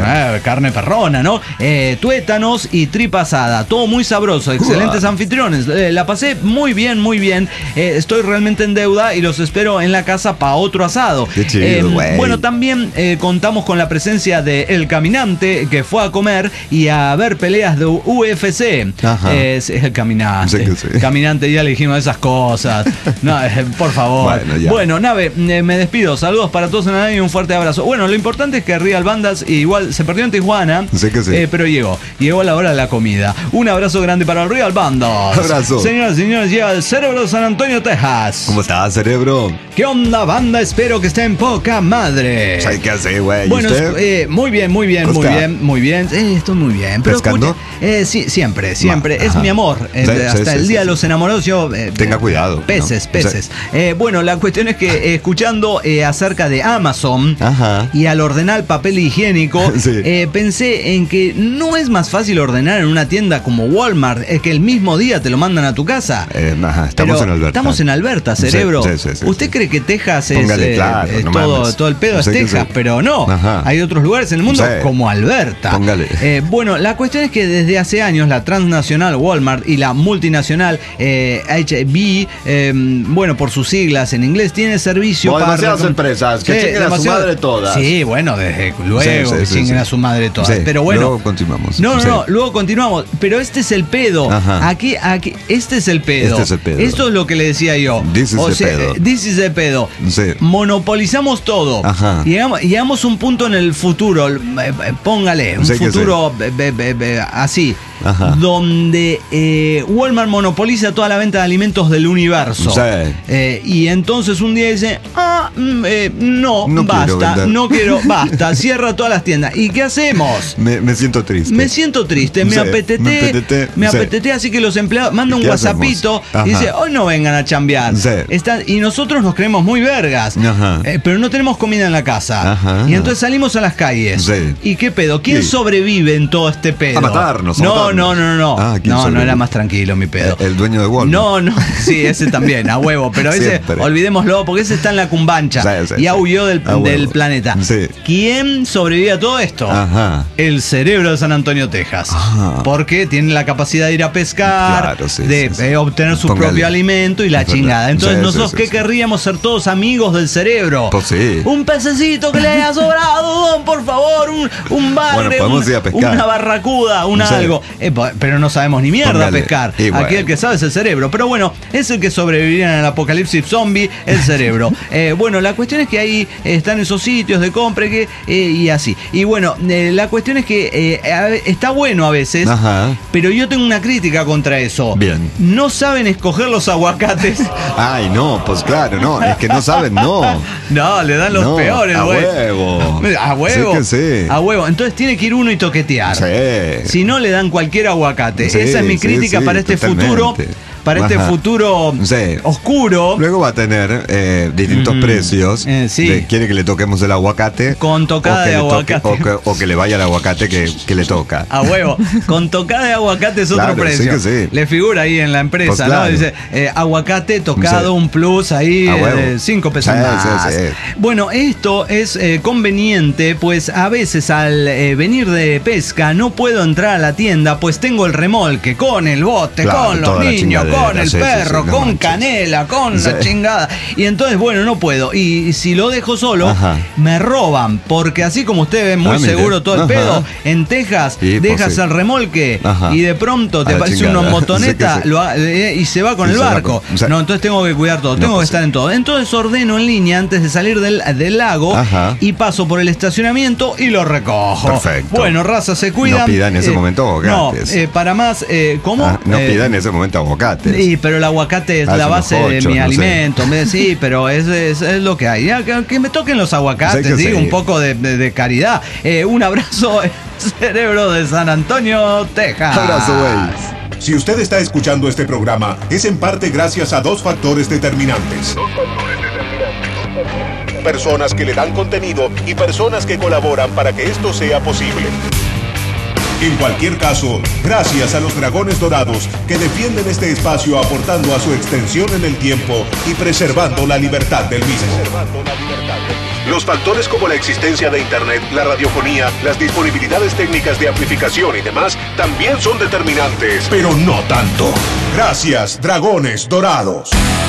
carne perrona, ¿no? Eh, tuétanos y tripa asada, todo muy sabroso, excelentes Uah. anfitriones. Eh, la pasé muy bien, muy bien. Eh, estoy realmente en deuda y los espero en la casa para otro asado. Qué chido, eh, bueno, también eh, contamos con la presencia de El Caminante, que fue a comer y a ver peleas de U F C. Eh, es, es El Caminante. Sí, sí. Caminante, ya le dijimos esas cosas. No, eh, por favor. Bueno, bueno Nave, eh, me despido. Saludos para todos en la nave y un fuerte abrazo. Bueno, lo importante es que Real Bandas igual se perdió en Tijuana, sí que sí. eh, pero llegó. Llegó a la hora de la comida. Un abrazo grande para el Real Bandas. Abrazo. Señoras y señores, llega el Cerebro de San Antonio, Texas. ¿Cómo estás, Cerebro? ¿Qué onda, banda? Espero que estén poca madre. ¿Sabes qué hace, güey? Bueno, eh, muy bien, muy bien, muy bien, muy bien. Eh, estoy muy bien. Pero ¿pescando? Escucha, eh, sí, siempre, siempre. Ma, es mi amor. Eh, sí, hasta sí, el sí, día sí, de los enamorados yo... Eh, Tenga cuidado. Peces, ¿no? peces. Sí. Eh, bueno, la cuestión es que eh, escuchando eh, acerca de Amazon Ajá. y al ordenar papel higiénico, sí. eh, pensé en que no es más fácil ordenar en una tienda como Walmart, es que el mismo día te lo mandan a tu casa. Eh, ajá, estamos Pero en Alberta. Estamos en Alberta, Cerebro. Sí, sí, sí, sí, ¿Usted sí. cree que Texas es Póngale, eh, claro, eh, no todo, todo el pedo no es sé Texas? Sí. Pero no. Ajá. Hay otros lugares en el mundo Sí. como Alberta. Póngale. Eh, bueno, la cuestión es que desde hace años la transnacional Walmart y la multinacional eh, H B, eh, bueno, por sus siglas en inglés, tiene servicio no, para... demasiadas empresas, que sí, chinguen a su madre todas. Sí, bueno, desde luego sí, sí, que sí, chinguen sí. a su madre todas. Sí, pero bueno... luego continuamos. No, no, sí. no, luego continuamos. Pero este es el pedo. Ajá. Aquí, aquí, este es el pedo. Este es el pedo. Esto es lo que le decía yo. This is o the sea, pedo. This is the pedo. Sí. Monopolizamos todo. Ajá. Llegamos, llegamos a un punto en el futuro, eh, eh, póngale, un Sí que futuro be, be, be, be, así, Ajá. donde eh, Walmart monopoliza toda la venta de alimentos del universo. Sí. Eh, y entonces un día dice, ah, mm, eh, no, No quiero basta, vender. no quiero, basta, cierra todas las tiendas. ¿Y qué hacemos? Me, me siento triste. Me siento triste, me Sí, apeteté, me apeteté, me sí. apeteté, así que los empleados mandan un ¿Qué WhatsAppito hacemos? y dice, Ajá. hoy no vengan a chambear. Sí. Están, y nosotros nos creemos muy vergas, Ajá. eh, pero no tenemos comida en la casa. Ajá. Y entonces salimos a las calles. Sí. ¿Y qué pedo? ¿Quién Sí. sobrevive en todo este pedo? A matarnos, a No, matarnos. no, no, no. Ah, ¿quién no, no sobrevive? era más tranquilo mi pedo. El, el dueño de Walmart. No, no, sí, ese también, a huevo. Pero ese, Siempre. olvidémoslo, porque ese está en la cumbancha. Sí, sí, ya sí. huyó del, A huevo. del planeta. Sí. ¿Quién sobrevive a todo esto? Ajá. El Cerebro de San Antonio, Texas. Ajá. Porque tiene la capacidad de ir a pescar, Claro, sí, de sí, sí. eh, obtener su Póngale. propio alimento y la Es verdad. chingada. Entonces, Sí, sí, nosotros, sí, ¿qué sí. querríamos ser todos amigos del Cerebro? Pues sí. Un pececito que le haya sobrado, don, por favor. Un, un bagre, Bueno, podemos un- ir a pescar. una barracuda, un Sí. algo. Eh, po- pero no sabemos ni mierda Póngale. pescar. Y bueno. Aquí el que sabe es el Cerebro. Pero bueno, es el que sobreviviría en el apocalipsis zombie, el Cerebro. Eh, bueno, la cuestión es que ahí están esos sitios de compra que, eh, y así. Y bueno, eh, la cuestión es que eh, a ve- está bueno a veces, Ajá. pero yo tengo una crítica contra eso. Bien. No saben escoger los aguacates. Ay, no, pues claro, no. Es que no saben, no. No, le dan los No, peores, a güey. huevo. A huevo. Sí que sí. A huevo. Entonces tiene que ir uno y toquetear. Sí. Si no, le dan cualquier aguacate. Sí, Esa es mi sí, crítica sí, para este totalmente. futuro. Para este Ajá. futuro Sí. oscuro. Luego va a tener eh, distintos Ujú. precios. Eh, sí. De- quiere que le toquemos el aguacate. Con tocada o que de le toque- aguacate. o, que, o que le vaya el aguacate que, que le toca. A huevo. Con tocada de aguacate es otro Claro, precio. sí que sí. Le figura ahí en la empresa, Pues ¿no? claro. Dice, eh, aguacate tocado, Sí. un plus ahí, A huevo. eh, cinco pesos Sí, más. sí, sí. Bueno, esto es eh, conveniente, pues a veces al eh, venir de pesca no puedo entrar a la tienda, pues tengo el remolque con el bote, Claro, con los toda la niños, chingadera, con el sí, sí, perro, sí, no con manches. canela, con Sí. la chingada. Y entonces, bueno, no puedo. Y si lo dejo solo, Ajá. me roban, porque así como usted ve muy Ah, mire. seguro todo el Ajá. pedo, en Texas Sí, pues dejas sí. el remolque Ajá. y de pronto A te la aparece chingada. uno en motoneta Sí que sí. lo ha- eh, y se va con Y el se va barco. con- o sea, no, entonces tengo que cuidar todo, no, tengo que pues estar sí. en todo. Entonces ordeno en línea antes de salir del, del lago Ajá. y paso por el estacionamiento y lo recojo. Perfecto. Bueno, raza, se cuidan. No pida en ese Eh, momento aguacates. No, eh, para más, eh, ¿cómo? Ah, no Eh, pida en ese momento aguacates. Sí, pero el aguacate es Haz la unos base de ochos, mi no sé. alimento. Me- Sí, pero es, es, es lo que hay. Ya, que, que me toquen los aguacates, Sí que digo, sí. un poco de, de- de caridad. Eh, un abrazo, Cerebro de San Antonio, Texas. Abrazo, güey. Si usted está escuchando este programa, es en parte gracias a dos factores determinantes. Personas que le dan contenido y personas que colaboran para que esto sea posible. En cualquier caso, gracias a los Dragones Dorados que defienden este espacio aportando a su extensión en el tiempo y preservando la libertad del mismo. Los factores como la existencia de Internet, la radiofonía, las disponibilidades técnicas de amplificación y demás también son determinantes, pero no tanto. Gracias, Dragones Dorados.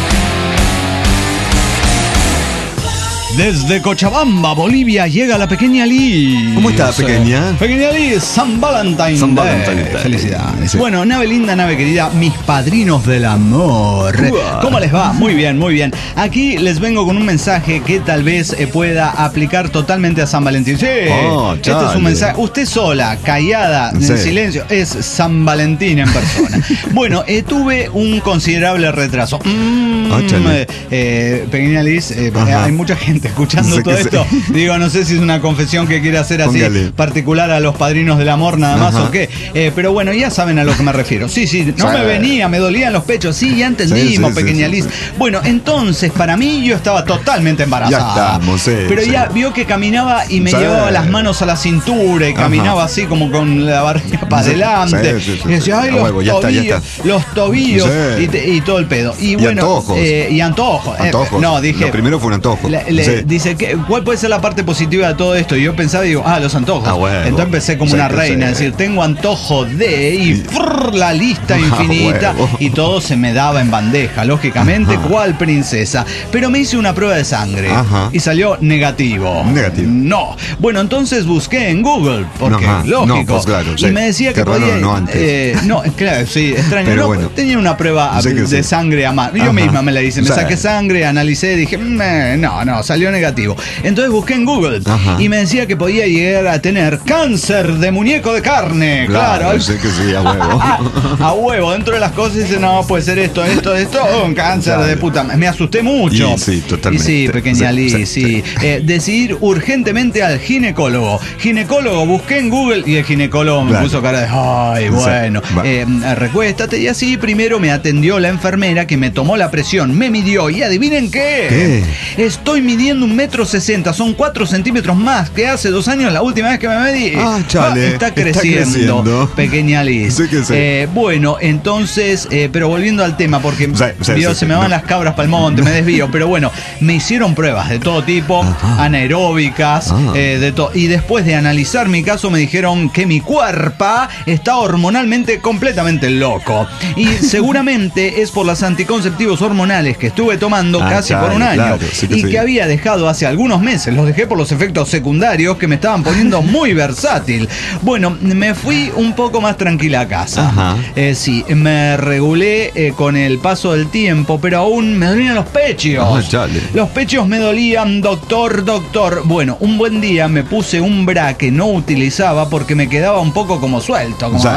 Desde Cochabamba, Bolivia, llega la pequeña Liz. ¿Cómo está, pequeña? Pequeña Liz, San Valentín. San Valentín. Felicidades. Sí. Bueno, nave linda, nave querida, mis padrinos del amor. Uah. ¿Cómo les va? Muy bien, muy bien. Aquí les vengo con un mensaje que tal vez eh, pueda aplicar totalmente a San Valentín. Sí, oh, este es un mensaje. Usted sola, callada, sí. en silencio, es San Valentín en persona. Bueno, eh, tuve un considerable retraso. Mm, oh, eh, eh, pequeña Liz, eh, hay mucha gente escuchando sé todo esto. Sí. Digo, no sé si es una confesión que quiere hacer así, Póngale. particular a los padrinos del amor nada más. Ajá. O qué. Eh, pero bueno, ya saben a lo que me refiero. Sí, sí, no sí. me venía, me dolían los pechos. Sí, ya entendimos, sí, sí, pequeña sí, Liz. Sí, sí. Bueno, entonces, para mí, yo estaba totalmente embarazada. Ya estamos, sí, pero sí. ya vio que caminaba y me sí. llevaba las manos a la cintura y caminaba Ajá. así como con la barriga para sí. adelante. Sí, sí, sí, y decía, ay, los, huevo, ya tobillos, está, ya está. los tobillos sí. y, te, y todo el pedo. Y, y bueno, antojos. Eh, y antojos. antojos. Eh, no, dije. Lo primero fue un antojo. Le, le, sí. Dice, ¿qué, ¿cuál puede ser la parte positiva de todo esto? Y yo pensaba y digo, ah, los antojos. Ah, bueno. Entonces empecé como sí, una reina, es decir, tengo antojo de y frrr, la lista infinita ah, y todo se me daba en bandeja, lógicamente, Ajá. cual princesa. Pero me hice una prueba de sangre Ajá. y salió negativo. Negativo. No. Bueno, entonces busqué en Google, porque Ajá. lógico. No, pues claro, sí. Y me decía Qué que raro, podía. No, antes. Eh, no, claro, sí, extraño. Pero no, bueno, tenía una prueba de sí. sangre a más. Yo Ajá. misma me la hice, me sí. saqué sangre, analicé, dije, no, no, salió negativo. Entonces busqué en Google Ajá. y me decía que podía llegar a tener cáncer de muñeco de carne. Claro. claro. Sé que sí, a huevo. A huevo, dentro de las cosas dice, no, puede ser esto, esto, esto, oh, un cáncer claro. de puta. Me asusté mucho. Y, sí, totalmente. Y sí, pequeña Liz, sí. sí. sí. Eh, decidir urgentemente al ginecólogo. Ginecólogo, busqué en Google y el ginecólogo me claro. puso cara de, ay, bueno, sí. eh, recuéstate. Y así primero me atendió la enfermera que me tomó la presión, me midió y adivinen qué. ¿Qué? Estoy midiendo un metro sesenta, son cuatro centímetros más que hace dos años la última vez que me medí. Ah, chale. Ah, está, creciendo, está creciendo, pequeña Liz. Sí que sí. Eh, bueno, entonces, eh, pero volviendo al tema, porque sí, sí, Dios, sí, se sí, me van no. las cabras para el monte, me desvío, pero bueno, me hicieron pruebas de todo tipo, Ajá. anaeróbicas, ah. eh, de todo. Y después de analizar mi caso, me dijeron que mi cuerpo está hormonalmente completamente loco. Y seguramente es por los anticonceptivos hormonales que estuve tomando ah, casi claro, por un año. Claro, sí que y sí. que había dejado hace algunos meses. Los dejé por los efectos secundarios que me estaban poniendo muy versátil. Bueno, me fui un poco más tranquila a casa. Eh, sí, me regulé eh, con el paso del tiempo, pero aún me dolían los pechos. Oh, los pechos me dolían, doctor, doctor. Bueno, un buen día me puse un bra que no utilizaba porque me quedaba un poco como suelto. Como,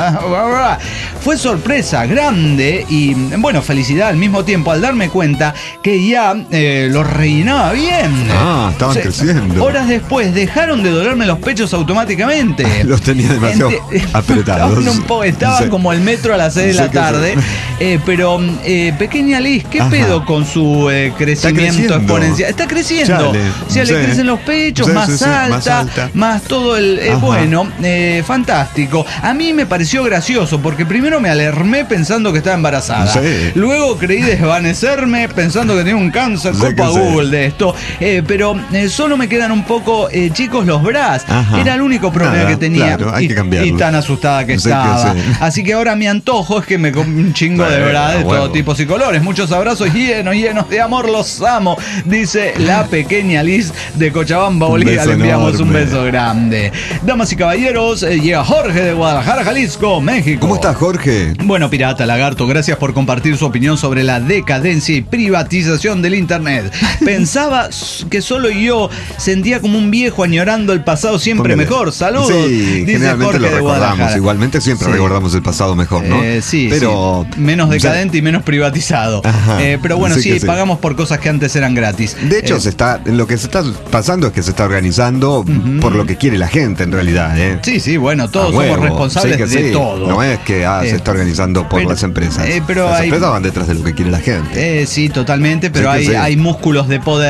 fue sorpresa grande y, bueno, felicidad al mismo tiempo al darme cuenta que ya eh, los rellenaba bien. Ah, estaban o sea, creciendo. Horas después dejaron de dolerme los pechos automáticamente. Los tenía demasiado Ente- apretados. Un poco, estaban sí. como el metro a las seis de la tarde. Eh, pero, eh, pequeña Liz, ¿qué Ajá. pedo con su eh, crecimiento exponencial? Está creciendo. Chale. O sea, sí. le crecen los pechos, sí, más, sí, alta, sí. más alta, más todo el... Eh, bueno, eh, fantástico. A mí me pareció gracioso porque primero me alarmé pensando que estaba embarazada. Sí. Luego creí desvanecerme pensando que tenía un cáncer. Sí, culpa Google sí. de esto. Eh, pero eh, solo me quedan un poco eh, chicos los bras. Ajá. Era el único problema Nada, que tenía. Claro, hay y, que cambiarlo. Y tan asustada que sí estaba. Que sí. Así que ahora mi antojo es que me come un chingo de verdad de todo tipo y colores. Muchos abrazos llenos, llenos de amor. Los amo. Dice la pequeña Liz de Cochabamba, Bolivia. Le enviamos enorme. Un beso grande. Damas y caballeros, eh, llega Jorge de Guadalajara, Jalisco, México. ¿Cómo estás, Jorge? Bueno, pirata lagarto, gracias por compartir su opinión sobre la decadencia y privatización del internet. Pensaba que solo yo sentía como un viejo añorando el pasado siempre Póngale. Mejor. Saludos. Sí, dice generalmente Jorge lo recordamos. Igualmente siempre sí. recordamos el pasado mejor, ¿no? Eh, sí, pero sí. menos decadente sí. y menos privatizado. Eh, pero bueno, sí, sí, sí, pagamos por cosas que antes eran gratis. De hecho, eh, se está, lo que se está pasando es que se está organizando uh-huh. por lo que quiere la gente, en realidad. ¿eh? Sí, sí, bueno, todos somos responsables sí de sí. todo. No es que ah, eh, se está organizando por pero, las empresas. Eh, pero las hay, empresas van detrás de lo que quiere la gente. Eh, sí, totalmente, pero sí hay, hay músculos de poder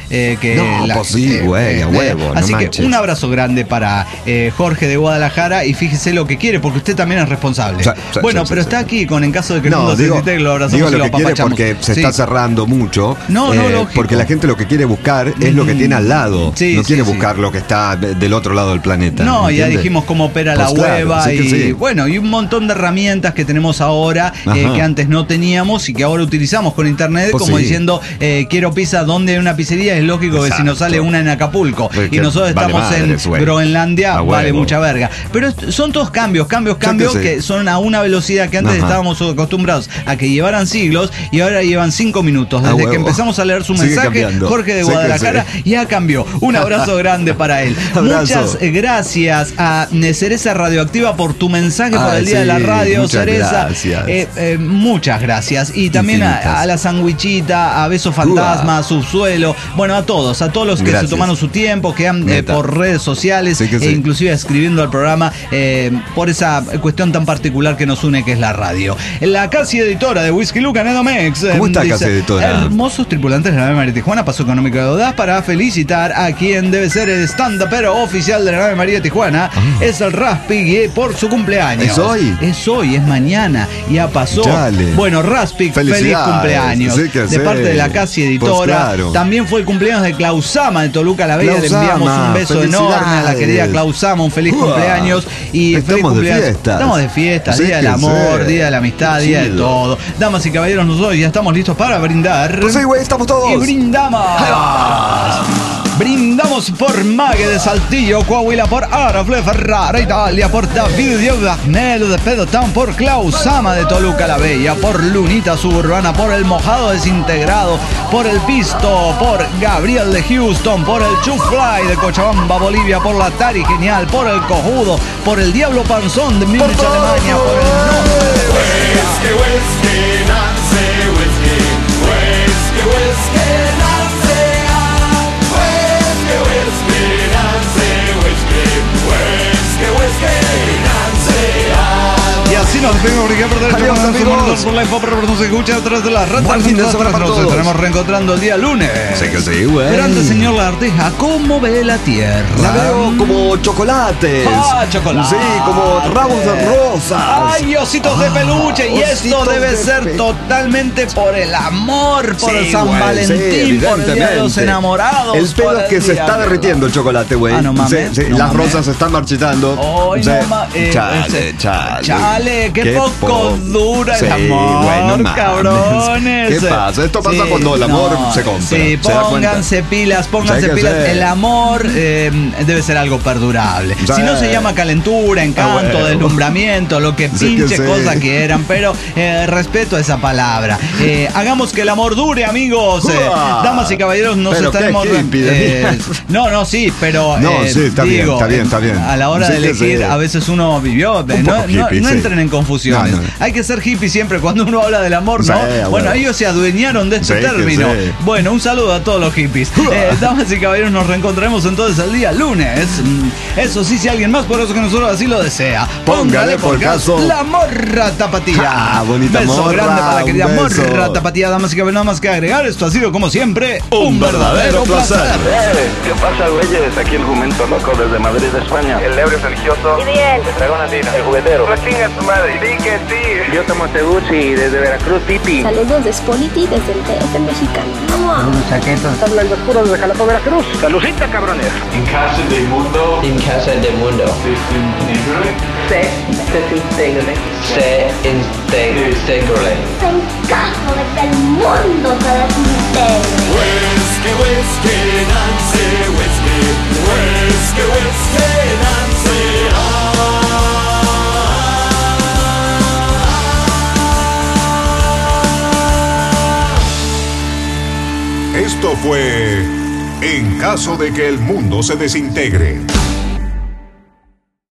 Eh, que no, la, pues sí, eh, güey, eh, a huevo. Así no que manches. un abrazo grande para eh, Jorge de Guadalajara y fíjese lo que quiere, porque usted también es responsable. O sea, o sea, bueno, o sea, pero o sea, está aquí con en caso de que el no, mundo digo, se necesite, lo abrazamos digo y lo lo que quiere apapachamos. porque se Sí. está cerrando mucho. No, no, lógico. Porque la gente lo que quiere buscar es lo que tiene al lado. Sí, no sí, quiere sí. buscar lo que está del otro lado del planeta. No, ya ¿entiendes? dijimos cómo opera Pues la claro, hueva sí que y sí. bueno, y un montón de herramientas que tenemos ahora eh, Ajá. que antes no teníamos y que ahora utilizamos con internet, Pues como sí. diciendo eh, quiero pizza, ¿dónde hay una pizzería? Es lógico que si Exacto. nos sale una en Acapulco Pues y que nosotros vale estamos madres, en güey. Groenlandia, A vale huevo. mucha verga. Pero est- son todos cambios, cambios, Ya cambios que sí. que son a una velocidad que antes Ajá. estábamos acostumbrados a que llevaran siglos y ahora llevan cinco minutos. A Desde huevo. que empezamos a leer su Sigue mensaje, cambiando. Jorge de Sí que Guadalajara sí. ya cambió. Un abrazo grande para él. Abrazo. Muchas eh, gracias a eh, Cereza Radioactiva por tu mensaje por Ay, el Día sí, de la Radio, muchas Cereza. gracias. Eh, eh, muchas gracias. Y también Infinitas. a, a la Sandwichita, a Beso Fantasma, a Subsuelo, bueno, a todos, a todos los que Gracias. se tomaron su tiempo, que han eh, Neta. por redes sociales Sí que e sí. inclusive escribiendo al programa eh, por esa cuestión tan particular que nos une, que es la radio. La casi editora de Whisky Luca, Nedomex. ¿Cómo está, casi editora? Hermosos tripulantes de la nave María Tijuana, Paso Económico de Audaz, para felicitar a quien debe ser el stand-upero oficial de la nave María Tijuana. Es el Raspig por su cumpleaños. ¿Es hoy? Es hoy, es mañana. Ya pasó. Dale. Bueno, Raspig, feliz Felicidades. cumpleaños. Sí que de sí. parte de la casi editora. Pues claro. También fue el cumpleaños de Clausama de Toluca la Bella. Le enviamos Clausama, un beso felicidades. enorme a la querida Clausama. Un feliz Uah. cumpleaños. Y Estamos feliz de cumpleaños. fiestas. Estamos de fiestas, Sí día del que amor, sí. día de la amistad, Qué día de chido. todo. Damas y caballeros, nosotros ya estamos listos para brindar. Pues sí, güey, estamos todos. Y brindamos. Brindamos por Mague de Saltillo, Coahuila, por Arafle Ferrara, Italia, por David Diego Agnello de Pedotán, por Clausama de Toluca la Bella, por Lunita Suburbana, por El Mojado Desintegrado, por El Pisto, por Gabriel de Houston, por el Chufly de Cochabamba, Bolivia, por la Tari Genial, por El Cojudo, por el Diablo Panzón de Múnich, Alemania, por el Norte. Whisky, whisky, Nazi, whisky, whisky, whisky, Nazi, ah. Whisky, whisky, Nazi, whisky, whisky, whisky, Nazi, ah. Y así nos despedimos, porque por Adiós, amigos. por la info, pero nos escucha a través de las redes. Buen fin de semana para Nos todos. estaremos reencontrando el día lunes. Sí que sí, güey. Grande señor Larteja, ¿cómo ve la tierra? La veo como chocolates. Ah, chocolate. Sí, como ramos de rosas. Ay, ositos de peluche. Y esto ositos debe de ser pe- totalmente por el amor, por Sí, el San güey, Valentín, sí, por el Día de los evidentemente. Enamorados. El pedo por es que el se día está de- derritiendo el chocolate, güey. Ah, no mames, Sí, sí, no las mames. rosas se están marchitando. Ay, Sí. no ma- eh, chale, ese- chale. Chale, qué poco po- dura el Sí, amor, güey, no mames. cabrones. ¿Qué pasa? Esto pasa cuando el amor se compra. Sí, ¿Se da cuenta? pónganse pilas, pónganse Sí que pilas. sí. El amor eh, debe ser algo perdurable. Sí. Si no se llama calentura, encanto, Ah, bueno. deslumbramiento, lo que Sí que pinche sí. cosa quieran, pero eh, respeto a esa palabra. Eh, hagamos que el amor dure, amigos. Eh, Uah. damas y caballeros, nos Pero qué estaremos. hippie de eh, no, no, sí, pero. No, eh, sí, está bien, digo, está bien, está bien. A la hora Sí de que elegir, sí. a veces uno vivió. eh, No, poco no- hippie, no sí. entren en confusiones. No, no. Hay que ser hippie siempre cuando uno habla del amor, ¿no? Sí, bueno. Bueno, ellos se adueñaron de este Sí que término. sí. Bueno, un saludo a todos los hippies. Eh, damas y caballeros, nos reencontraremos entonces el día lunes. Mm, Eso sí, si alguien más poderoso que nosotros así lo desea. Póngale por caso. La morra tapatía. Ah, bonita beso morra, grande para la querida un beso. morra tapatía. Damas y caballeros, nada más que agregar. Esto ha sido, como siempre, Un verdadero placer. ¿Qué pasa, güeyes? Aquí el jumento loco desde Madrid, España. El ebrio religioso. Y bien. El dragón andino. El juguetero. Pues chinga tu madre. Sí que sí. Yo tomo Teguchi desde Veracruz, Titi. Saludos de Spoliti desde el D F mexicano. Habla el oscuro desde Jalapa, Veracruz. Salucita, cabrones. En casa del mundo. En casa del mundo. Se desintegre. Se desintegre. En caso de que el mundo se desintegre. Whisky, whisky, Nancy, whisky, whisky, whisky, Nancy, Esto fue En caso de que el mundo se desintegre.